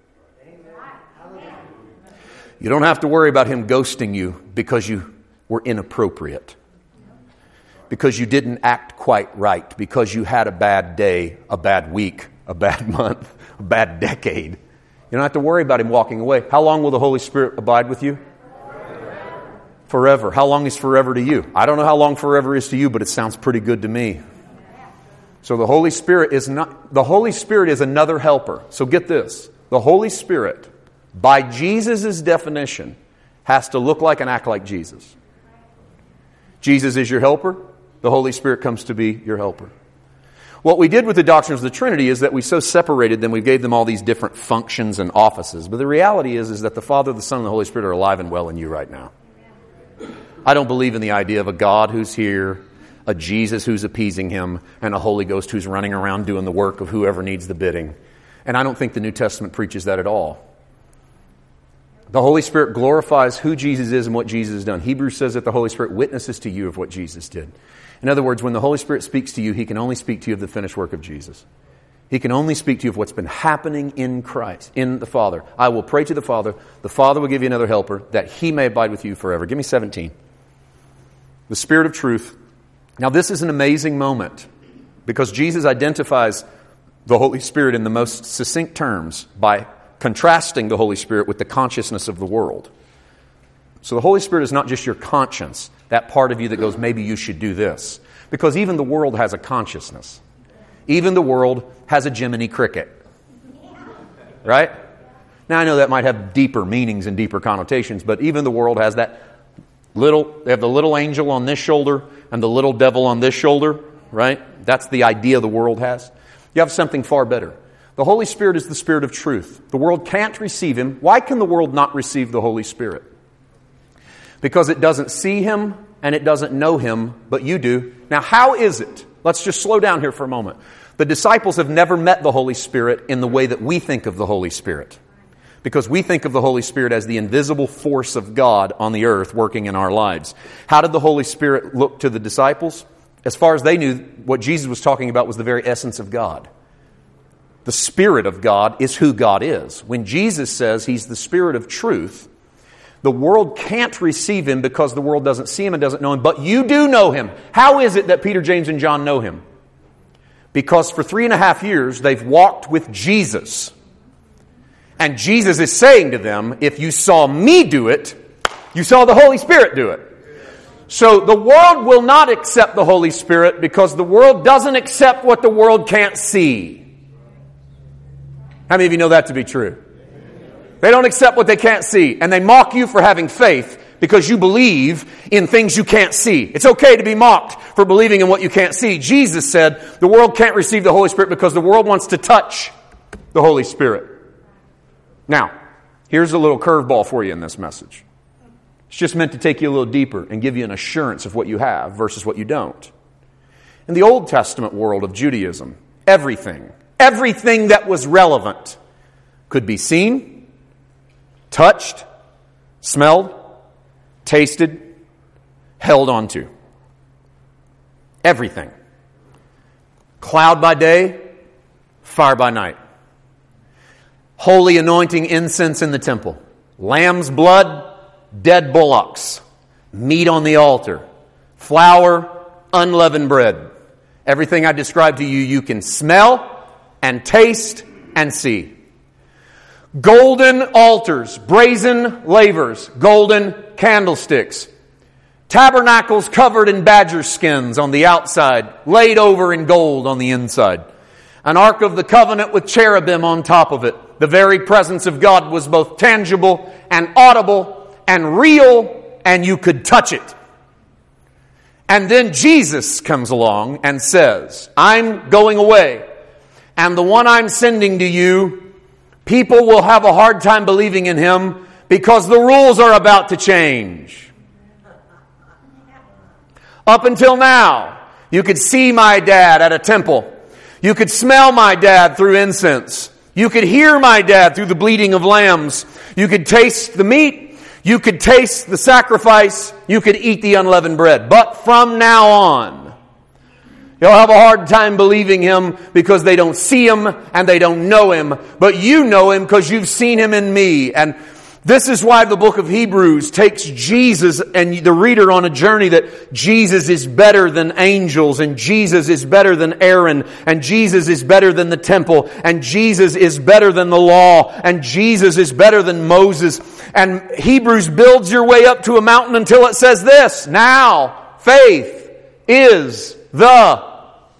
You don't have to worry about Him ghosting you because you were inappropriate. Because you didn't act quite right. Because you had a bad day, a bad week, a bad month, a bad decade. You don't have to worry about Him walking away. How long will the Holy Spirit abide with you? Forever. Forever. How long is forever to you? I don't know how long forever is to you, but it sounds pretty good to me. So the Holy Spirit is not, the Holy Spirit is another helper. So get this. The Holy Spirit, by Jesus' definition, has to look like and act like Jesus. Jesus is your helper. The Holy Spirit comes to be your helper. What we did with the doctrines of the Trinity is that we so separated them, we gave them all these different functions and offices. But the reality is, is that the Father, the Son, and the Holy Spirit are alive and well in you right now. I don't believe in the idea of a God who's here, a Jesus who's appeasing Him, and a Holy Ghost who's running around doing the work of whoever needs the bidding. And I don't think the New Testament preaches that at all. The Holy Spirit glorifies who Jesus is and what Jesus has done. Hebrews says that the Holy Spirit witnesses to you of what Jesus did. In other words, when the Holy Spirit speaks to you, He can only speak to you of the finished work of Jesus. He can only speak to you of what's been happening in Christ, in the Father. I will pray to the Father. The Father will give you another helper, that He may abide with you forever. Give me seventeen. The Spirit of truth. Now, this is an amazing moment because Jesus identifies the Holy Spirit in the most succinct terms by contrasting the Holy Spirit with the consciousness of the world. So the Holy Spirit is not just your conscience, that part of you that goes, maybe you should do this. Because even the world has a consciousness. Even the world has a Jiminy Cricket. Right? Now I know that might have deeper meanings and deeper connotations, but even the world has that little, they have the little angel on this shoulder and the little devil on this shoulder, right? That's the idea the world has. You have something far better. The Holy Spirit is the Spirit of truth. The world can't receive Him. Why can the world not receive the Holy Spirit? Because it doesn't see Him and it doesn't know Him, but you do. Now, how is it? Let's just slow down here for a moment. The disciples have never met the Holy Spirit in the way that we think of the Holy Spirit. Because we think of the Holy Spirit as the invisible force of God on the earth working in our lives. How did the Holy Spirit look to the disciples? As far as they knew, what Jesus was talking about was the very essence of God. The Spirit of God is who God is. When Jesus says He's the Spirit of truth, the world can't receive Him because the world doesn't see Him and doesn't know Him, but you do know Him. How is it that Peter, James, and John know Him? Because for three and a half years, they've walked with Jesus. And Jesus is saying to them, if you saw me do it, you saw the Holy Spirit do it. So the world will not accept the Holy Spirit because the world doesn't accept what the world can't see. How many of you know that to be true? They don't accept what they can't see. And they mock you for having faith because you believe in things you can't see. It's okay to be mocked for believing in what you can't see. Jesus said the world can't receive the Holy Spirit because the world wants to touch the Holy Spirit. Now, here's a little curveball for you in this message. It's just meant to take you a little deeper and give you an assurance of what you have versus what you don't. In the Old Testament world of Judaism, everything, everything that was relevant could be seen, touched, smelled, tasted, held onto. Everything. Cloud by day, fire by night. Holy anointing incense in the temple. Lamb's blood, dead bullocks. Meat on the altar. Flour, unleavened bread. Everything I described to you, you can smell and taste and see. Golden altars, brazen lavers, golden candlesticks. Tabernacles covered in badger skins on the outside, laid over in gold on the inside. An ark of the covenant with cherubim on top of it. The very presence of God was both tangible and audible and real, and you could touch it. And then Jesus comes along and says, I'm going away, and the one I'm sending to you, people will have a hard time believing in him because the rules are about to change. Up until now, you could see my dad at a temple. You could smell my dad through incense. You could hear my dad through the bleating of lambs. You could taste the meat. You could taste the sacrifice. You could eat the unleavened bread. But from now on, you'll have a hard time believing him because they don't see him and they don't know him. But you know him because you've seen him in me. And this is why the book of Hebrews takes Jesus and the reader on a journey that Jesus is better than angels, and Jesus is better than Aaron, and Jesus is better than the temple, and Jesus is better than the law, and Jesus is better than Moses. And Hebrews builds your way up to a mountain until it says this: now faith is the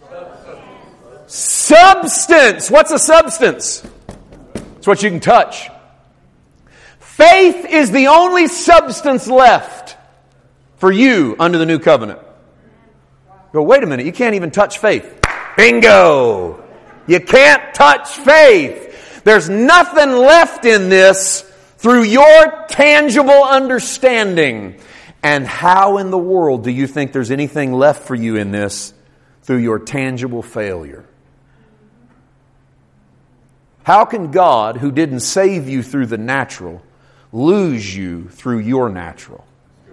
substance. What's a substance? It's what you can touch. Faith is the only substance left for you under the new covenant. Go, wait a minute, you can't even touch faith. Bingo! You can't touch faith. There's nothing left in this through your tangible understanding. And how in the world do you think there's anything left for you in this through your tangible failure? How can God, who didn't save you through the natural, lose you through your natural?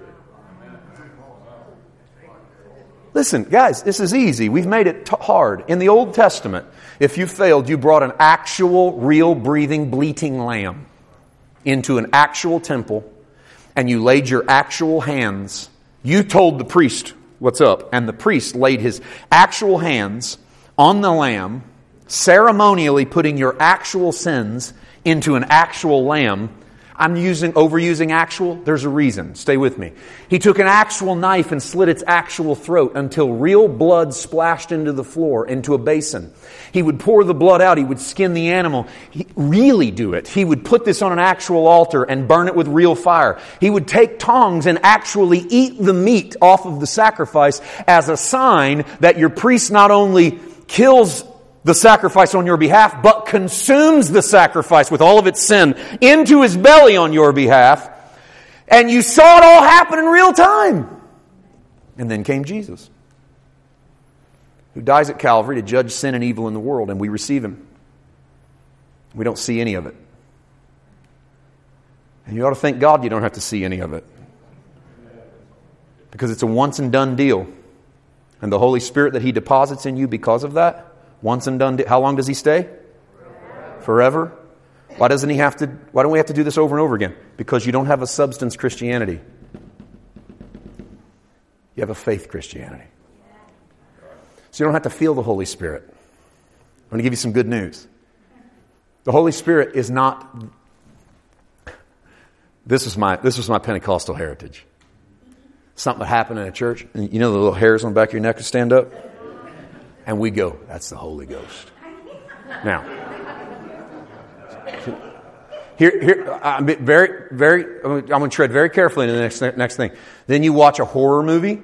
Listen, guys, this is easy. We've made it t- hard. In the Old Testament, if you failed, you brought an actual, real, breathing, bleating lamb into an actual temple, and you laid your actual hands. You told the priest what's up, and the priest laid his actual hands on the lamb, ceremonially putting your actual sins into an actual lamb. I'm using overusing actual. There's a reason. Stay with me. He took an actual knife and slit its actual throat until real blood splashed into the floor, into a basin. He would pour the blood out. He would skin the animal. He really do it. He would put this on an actual altar and burn it with real fire. He would take tongs and actually eat the meat off of the sacrifice as a sign that your priest not only kills the sacrifice on your behalf, but consumes the sacrifice with all of its sin into his belly on your behalf. And you saw it all happen in real time. And then came Jesus, who dies at Calvary to judge sin and evil in the world, and we receive him. We don't see any of it. And you ought to thank God you don't have to see any of it, because it's a once and done deal. And the Holy Spirit that he deposits in you because of that, once and done. How long does he stay? Forever. Forever? Why doesn't he have to? Why don't we have to do this over and over again? Because you don't have a substance Christianity. You have a faith Christianity. So you don't have to feel the Holy Spirit. I'm going to give you some good news. The Holy Spirit is not. This was my this was my Pentecostal heritage. Something would happen in a church, and you know the little hairs on the back of your neck would stand up. And we go, that's the Holy Ghost. Now, here, here, I'm very, very, I'm going to tread very carefully into the next, next thing. Then you watch a horror movie,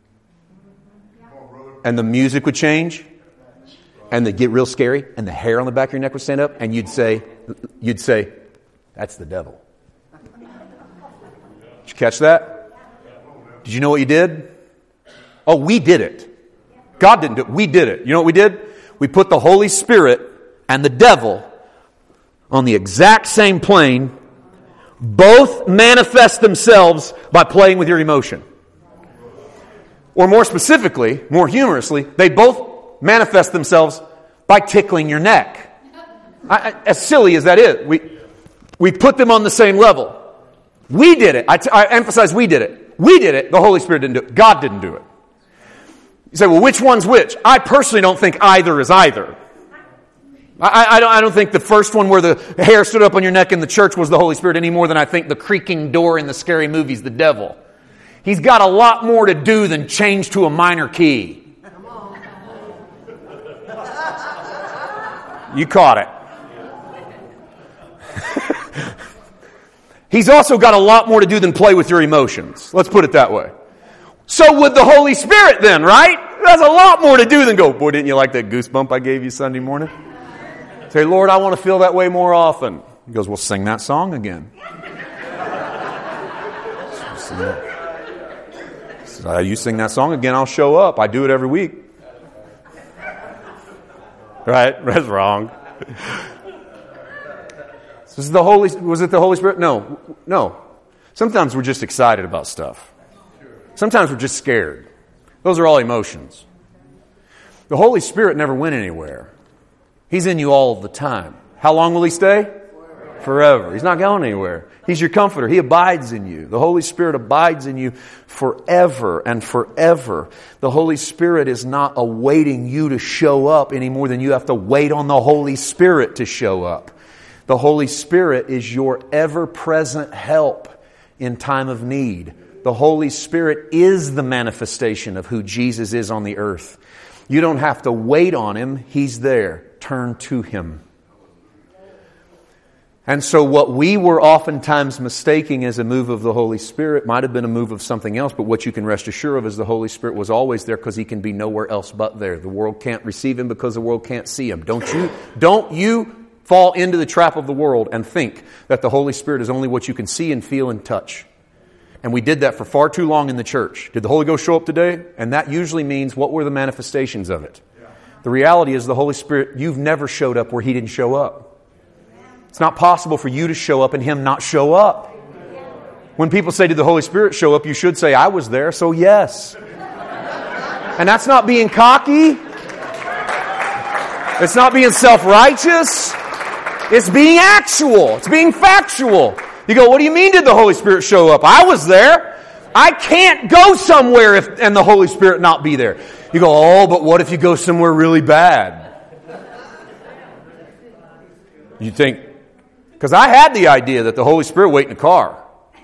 and the music would change, and they get real scary, and the hair on the back of your neck would stand up, and you'd say, you'd say, that's the devil. Did you catch that? Did you know what you did? Oh, we did it. God didn't do it. We did it. You know what we did? We put the Holy Spirit and the devil on the exact same plane. Both manifest themselves by playing with your emotion. Or more specifically, more humorously, they both manifest themselves by tickling your neck. I, I, as silly as that is, we we put them on the same level. We did it. I, t- I emphasize we did it. We did it. The Holy Spirit didn't do it. God didn't do it. You say, well, which one's which? I personally don't think either is either. I, I, don't, I don't think the first one where the hair stood up on your neck in the church was the Holy Spirit any more than I think the creaking door in the scary movie is the devil. He's got a lot more to do than change to a minor key. You caught it. He's also got a lot more to do than play with your emotions. Let's put it that way. So would the Holy Spirit then, right? That's a lot more to do than go, boy, didn't you like that goosebump I gave you Sunday morning? Say, Lord, I want to feel that way more often. He goes, well, sing that song again. So, you sing that song again, I'll show up. I do it every week. Right? That's wrong. This is the Holy, was it the Holy Spirit? No. No. Sometimes we're just excited about stuff. Sometimes we're just scared. Those are all emotions. The Holy Spirit never went anywhere. He's in you all the time. How long will He stay? Forever. Forever. He's not going anywhere. He's your comforter. He abides in you. The Holy Spirit abides in you forever and forever. The Holy Spirit is not awaiting you to show up any more than you have to wait on the Holy Spirit to show up. The Holy Spirit is your ever-present help in time of need. The Holy Spirit is the manifestation of who Jesus is on the earth. You don't have to wait on Him. He's there. Turn to Him. And so what we were oftentimes mistaking as a move of the Holy Spirit might have been a move of something else, but what you can rest assured of is the Holy Spirit was always there because He can be nowhere else but there. The world can't receive Him because the world can't see Him. Don't you, don't you fall into the trap of the world and think that the Holy Spirit is only what you can see and feel and touch. And we did that for far too long in the church. Did the Holy Ghost show up today? And that usually means, what were the manifestations of it? Yeah. The reality is the Holy Spirit, you've never showed up where He didn't show up. It's not possible for you to show up and Him not show up. When people say, did the Holy Spirit show up? You should say, I was there, so yes. And that's not being cocky. It's not being self-righteous. It's being actual. It's being factual. You go, what do you mean did the Holy Spirit show up? I was there. I can't go somewhere if and the Holy Spirit not be there. You go, oh, but what if you go somewhere really bad? You think, because I had the idea that the Holy Spirit wait in the car.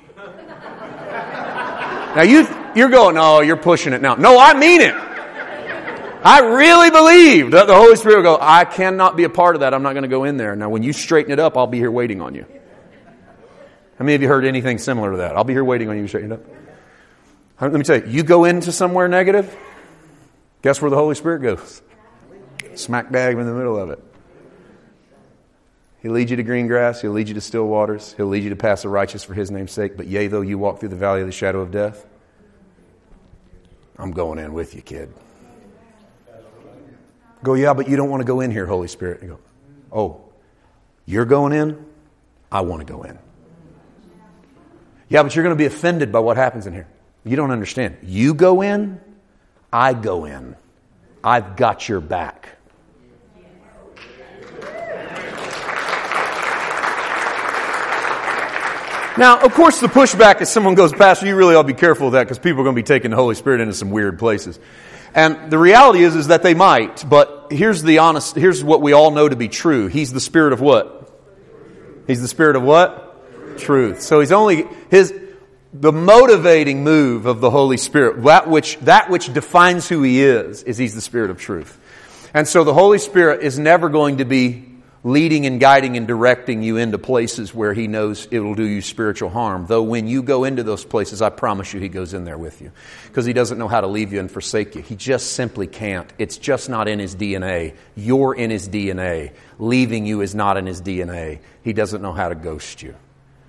Now you, you're going, no, you're pushing it now. No, I mean it. I really believe that the Holy Spirit will go, I cannot be a part of that. I'm not going to go in there. Now, when you straighten it up, I'll be here waiting on you. How many of you heard anything similar to that? I'll be here waiting on you to straighten it up. Let me tell you, you go into somewhere negative, guess where the Holy Spirit goes? Smack dab in the middle of it. He'll lead you to green grass. He'll lead you to still waters. He'll lead you to pass the righteous for His name's sake. But yea, though you walk through the valley of the shadow of death, I'm going in with you, kid. Go, yeah, but you don't want to go in here, Holy Spirit. You go, oh, you're going in? I want to go in. Yeah, but you're going to be offended by what happens in here. You don't understand. You go in, I go in. I've got your back. Now, of course, the pushback is someone goes, Pastor, you really ought to be careful of that because people are going to be taking the Holy Spirit into some weird places. And the reality is, is that they might, but here's the honest, here's what we all know to be true. He's the Spirit of what? He's the Spirit of what? Truth. So He's only, His, the motivating move of the Holy Spirit, that which, that which defines who He is, is He's the Spirit of truth. And so the Holy Spirit is never going to be leading and guiding and directing you into places where He knows it will do you spiritual harm. Though when you go into those places, I promise you He goes in there with you. Because He doesn't know how to leave you and forsake you. He just simply can't. It's just not in His D N A. You're in His D N A. Leaving you is not in His D N A. He doesn't know how to ghost you.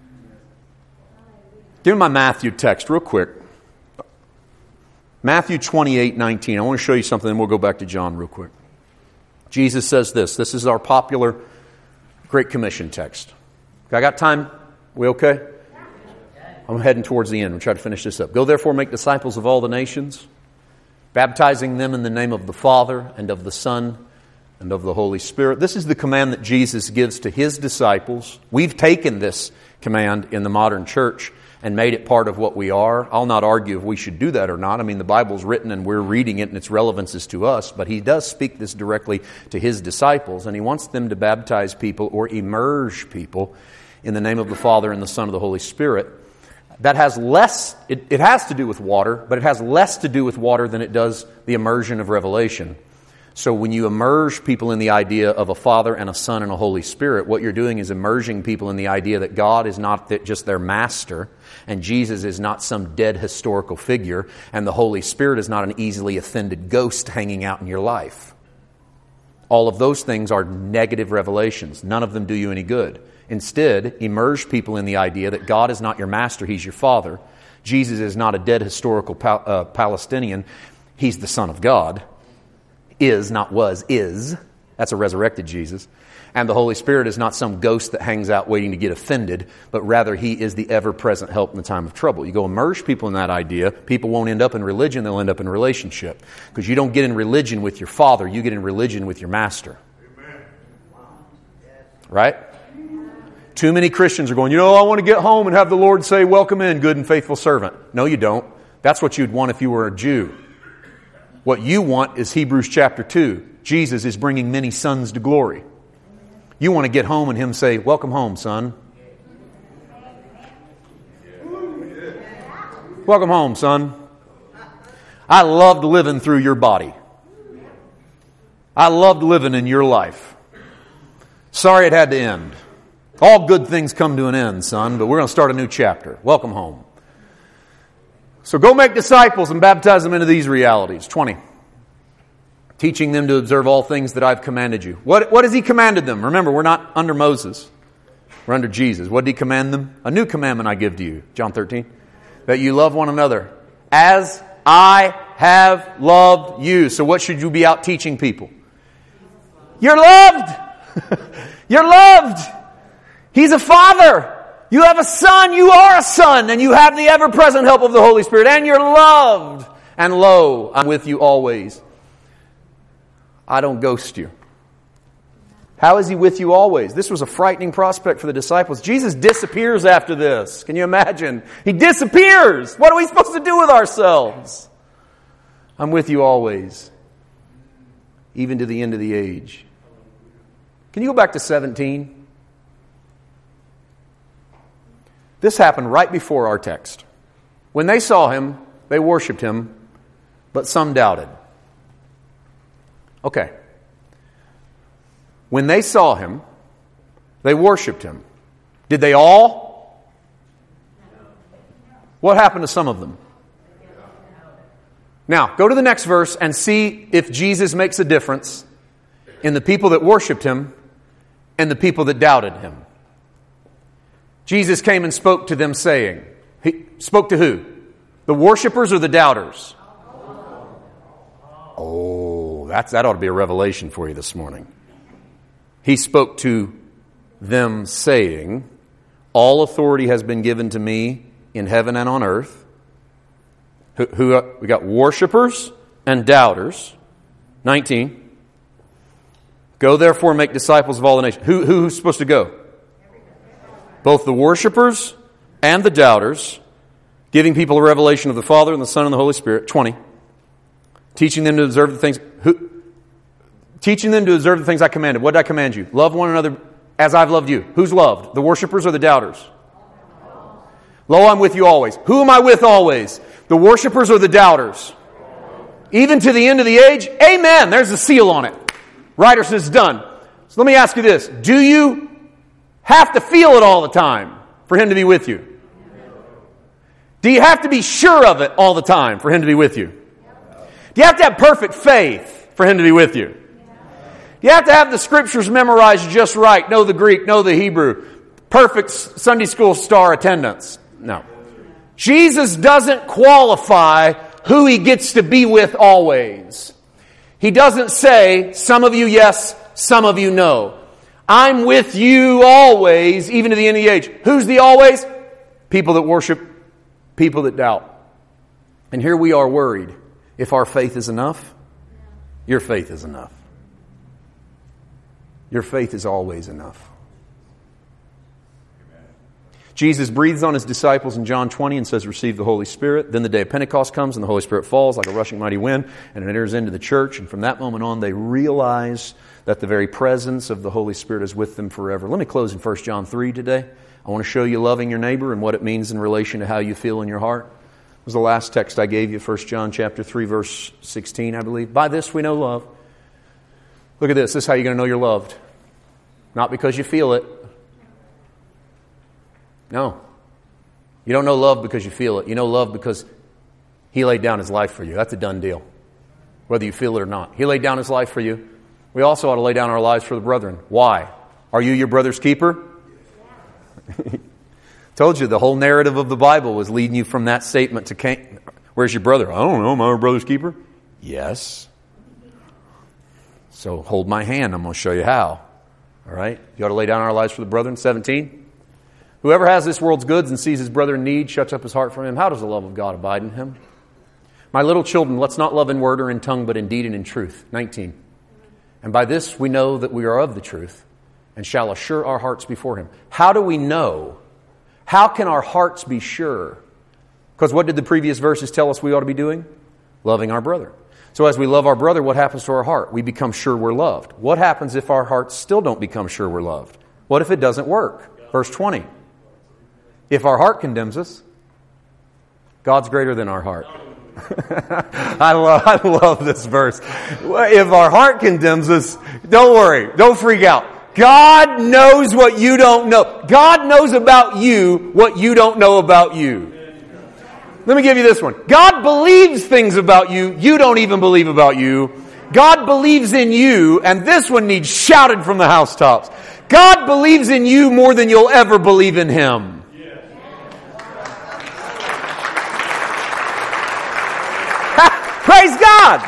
Give me my Matthew text real quick. Matthew twenty-eight nineteen. I want to show you something, then we'll go back to John real quick. Jesus says this. This is our popular Great Commission text. I got time? We okay? I'm heading towards the end. We'll try to finish this up. Go therefore make disciples of all the nations, baptizing them in the name of the Father and of the Son and of the Holy Spirit. This is the command that Jesus gives to His disciples. We've taken this command in the modern church and made it part of what we are. I'll not argue if we should do that or not. I mean, the Bible's written and we're reading it and its relevance is to us, but He does speak this directly to His disciples, and He wants them to baptize people or immerse people in the name of the Father and the Son and the Holy Spirit. That has less, it, it has to do with water, but it has less to do with water than it does the immersion of revelation. So when you immerse people in the idea of a Father and a Son and a Holy Spirit, what you're doing is immersing people in the idea that God is not just their master, and Jesus is not some dead historical figure, and the Holy Spirit is not an easily offended ghost hanging out in your life. All of those things are negative revelations. None of them do you any good. Instead, immerse people in the idea that God is not your master, He's your Father. Jesus is not a dead historical Pal- uh, Palestinian. He's the Son of God. Is, not was, is. That's a resurrected Jesus. And the Holy Spirit is not some ghost that hangs out waiting to get offended, but rather He is the ever-present help in the time of trouble. You go immerse people in that idea, people won't end up in religion, they'll end up in relationship. Because you don't get in religion with your Father, you get in religion with your Master. Amen. Right? Too many Christians are going, you know, I want to get home and have the Lord say, welcome in, good and faithful servant. No, you don't. That's what you'd want if you were a Jew. What you want is Hebrews chapter two. Jesus is bringing many sons to glory. You want to get home and Him say, welcome home, son. Welcome home, son. I loved living through your body. I loved living in your life. Sorry it had to end. All good things come to an end, son, but we're going to start a new chapter. Welcome home. So go make disciples and baptize them into these realities. twenty. Teaching them to observe all things that I've commanded you. What, what has He commanded them? Remember, we're not under Moses. We're under Jesus. What did He command them? A new commandment I give to you. John thirteen. That you love one another as I have loved you. So what should you be out teaching people? You're loved. You're loved. He's a Father. You have a Son, you are a Son, and you have the ever-present help of the Holy Spirit, and you're loved. And lo, I'm with you always. I don't ghost you. How is He with you always? This was a frightening prospect for the disciples. Jesus disappears after this. Can you imagine? He disappears. What are we supposed to do with ourselves? I'm with you always, even to the end of the age. Can you go back to seventeen? This happened right before our text. When they saw Him, they worshiped Him, but some doubted. Okay. When they saw Him, they worshiped Him. Did they all? What happened to some of them? Now, go to the next verse and see if Jesus makes a difference in the people that worshiped Him and the people that doubted Him. Jesus came and spoke to them saying, He spoke to who? The worshipers or the doubters? Oh, that's, that ought to be a revelation for you this morning. He spoke to them saying, all authority has been given to me in heaven and on earth. Who, who we got worshipers and doubters. nineteen. Go therefore make disciples of all the nations. Who, who's supposed to go? Both the worshipers and the doubters, giving people a revelation of the Father and the Son and the Holy Spirit. twenty. Teaching them to observe the things. Who, teaching them to observe the things I commanded. What did I command you? Love one another as I've loved you. Who's loved? The worshipers or the doubters? Lo, I'm with you always. Who am I with always? The worshipers or the doubters? Even to the end of the age? Amen. There's a seal on it. Writer says done. So let me ask you this. Do you have to feel it all the time for Him to be with you? Do you have to be sure of it all the time for Him to be with you? Do you have to have perfect faith for Him to be with you? Do you have to have the Scriptures memorized just right, know the Greek, know the Hebrew, perfect Sunday school star attendance? No. Jesus doesn't qualify who He gets to be with always. He doesn't say, some of you yes, some of you no. I'm with you always, even to the end of the age. Who's the always? People that worship, people that doubt. And here we are worried. If our faith is enough, your faith is enough. Your faith is always enough. Jesus breathes on His disciples in John twenty and says, receive the Holy Spirit. Then the day of Pentecost comes and the Holy Spirit falls like a rushing mighty wind and it enters into the church. And from that moment on, they realize that the very presence of the Holy Spirit is with them forever. Let me close in First John three today. I want to show you loving your neighbor and what it means in relation to how you feel in your heart. It was the last text I gave you, First John chapter three, verse sixteen, I believe. By this we know love, Look at this. This is how you're going to know you're loved. Not because you feel it. No. You don't know love because you feel it. You know love because He laid down His life for you. That's a done deal. Whether you feel it or not. He laid down His life for you. We also ought to lay down our lives for the brethren. Why? Are you your brother's keeper? Told you the whole narrative of the Bible was leading you from that statement to Cain. Where's your brother? I don't know. Am I my brother's keeper? Yes. So hold my hand. I'm going to show you how. All right? You ought to lay down our lives for the brethren. seventeen. Whoever has this world's goods and sees his brother in need shuts up his heart from him. How does the love of God abide in him? My little children, let's not love in word or in tongue, but in deed and in truth. nineteen. And by this we know that we are of the truth and shall assure our hearts before Him. How do we know? How can our hearts be sure? Because what did the previous verses tell us we ought to be doing? Loving our brother. So as we love our brother, what happens to our heart? We become sure we're loved. What happens if our hearts still don't become sure we're loved? What if it doesn't work? Verse twenty. If our heart condemns us, God's greater than our heart. I love, I love this verse. If our heart condemns us, don't worry, don't freak out. God knows what you don't know. God knows about you what you don't know about you. Let me give you this one. God believes things about you you don't even believe about you. God believes in you, and this one needs shouted from the housetops. God believes in you more than you'll ever believe in Him. Praise God!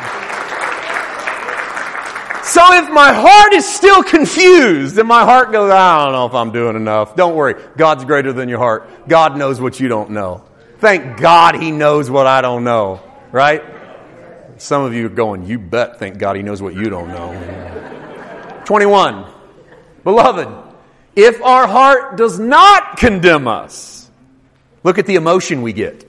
So if my heart is still confused and my heart goes, I don't know if I'm doing enough, don't worry. God's greater than your heart. God knows what you don't know. Thank God He knows what I don't know. Right? Some of you are going, you bet, thank God He knows what you don't know. twenty-one. Beloved, if our heart does not condemn us, look at the emotion we get.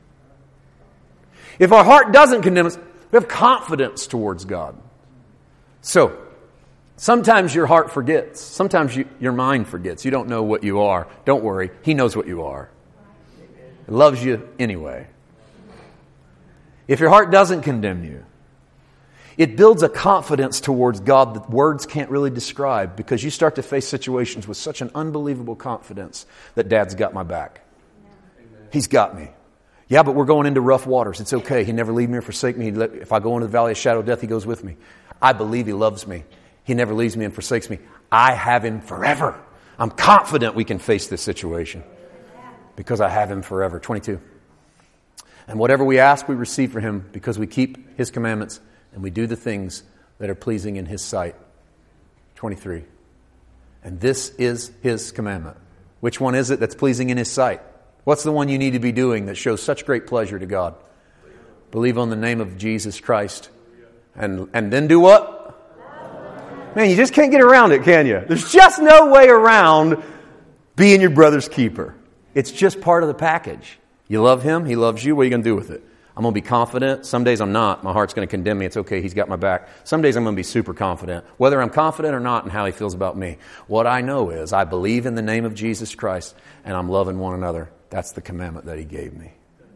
If our heart doesn't condemn us, we have confidence towards God. So, sometimes your heart forgets. Sometimes you, your mind forgets. You don't know what you are. Don't worry. He knows what you are. He loves you anyway. If your heart doesn't condemn you, it builds a confidence towards God that words can't really describe, because you start to face situations with such an unbelievable confidence that Dad's got my back. He's got me. Yeah, but we're going into rough waters. It's okay. He never leave me or forsake me. If I go into the valley of shadow of death, He goes with me. I believe He loves me. He never leaves me and forsakes me. I have Him forever. I'm confident we can face this situation because I have Him forever. twenty-two. And whatever we ask, we receive from Him because we keep His commandments and we do the things that are pleasing in His sight. twenty-three. And this is His commandment. Which one is it that's pleasing in His sight? What's the one you need to be doing that shows such great pleasure to God? Believe on the name of Jesus Christ. And and then do what? Man, you just can't get around it, can you? There's just no way around being your brother's keeper. It's just part of the package. You love Him, He loves you. What are you going to do with it? I'm going to be confident. Some days I'm not. My heart's going to condemn me. It's okay. He's got my back. Some days I'm going to be super confident, whether I'm confident or not in how He feels about me. What I know is I believe in the name of Jesus Christ and I'm loving one another. That's the commandment that He gave me.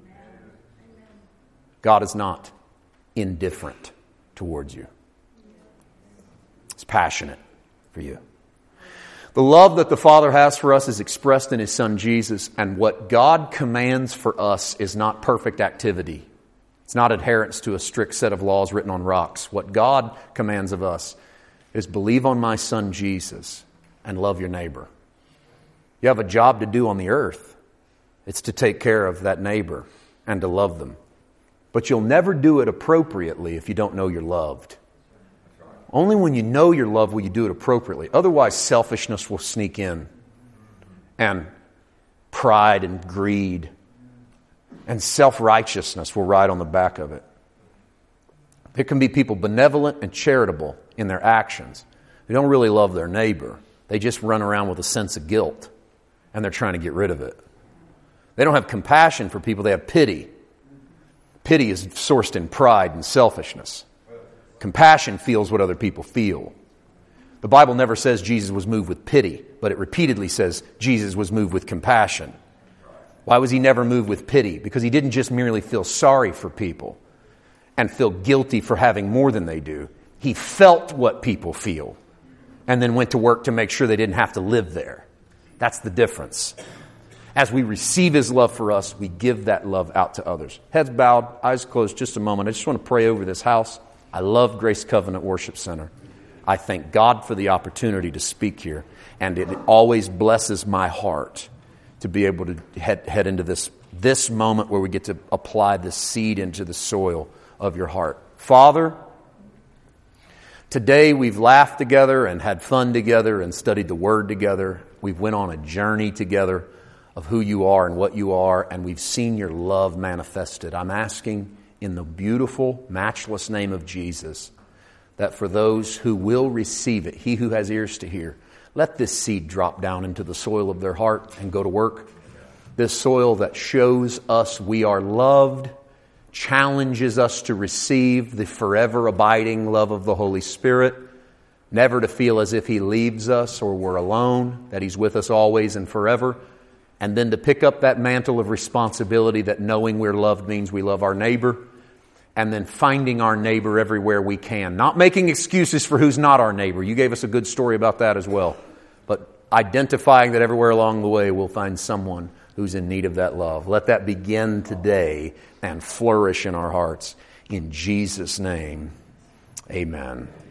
God is not indifferent towards you. He's passionate for you. The love that the Father has for us is expressed in His Son Jesus, and what God commands for us is not perfect activity. It's not adherence to a strict set of laws written on rocks. What God commands of us is believe on my Son Jesus and love your neighbor. You have a job to do on the earth. It's to take care of that neighbor and to love them. But you'll never do it appropriately if you don't know you're loved. Only when you know you're loved will you do it appropriately. Otherwise, selfishness will sneak in. And pride and greed and self-righteousness will ride on the back of it. There can be people benevolent and charitable in their actions. They don't really love their neighbor. They just run around with a sense of guilt, and they're trying to get rid of it. They don't have compassion for people. They have pity. Pity is sourced in pride and selfishness. Compassion feels what other people feel. The Bible never says Jesus was moved with pity, but it repeatedly says Jesus was moved with compassion. Why was He never moved with pity? Because He didn't just merely feel sorry for people and feel guilty for having more than they do. He felt what people feel and then went to work to make sure they didn't have to live there. That's the difference. As we receive His love for us, we give that love out to others. Heads bowed, eyes closed just a moment. I just want to pray over this house. I love Grace Covenant Worship Center. I thank God for the opportunity to speak here. And it always blesses my heart to be able to head, head into this, this moment where we get to apply this seed into the soil of your heart. Father, today we've laughed together and had fun together and studied the Word together. We've went on a journey together of who you are and what you are, and we've seen your love manifested. I'm asking in the beautiful, matchless name of Jesus that for those who will receive it, he who has ears to hear, let this seed drop down into the soil of their heart and go to work. This soil that shows us we are loved, challenges us to receive the forever abiding love of the Holy Spirit, never to feel as if He leaves us or we're alone, that He's with us always and forever, and then to pick up that mantle of responsibility that knowing we're loved means we love our neighbor, and then finding our neighbor everywhere we can. Not making excuses for who's not our neighbor. You gave us a good story about that as well. But identifying that everywhere along the way we'll find someone who's in need of that love. Let that begin today and flourish in our hearts. In Jesus' name, amen.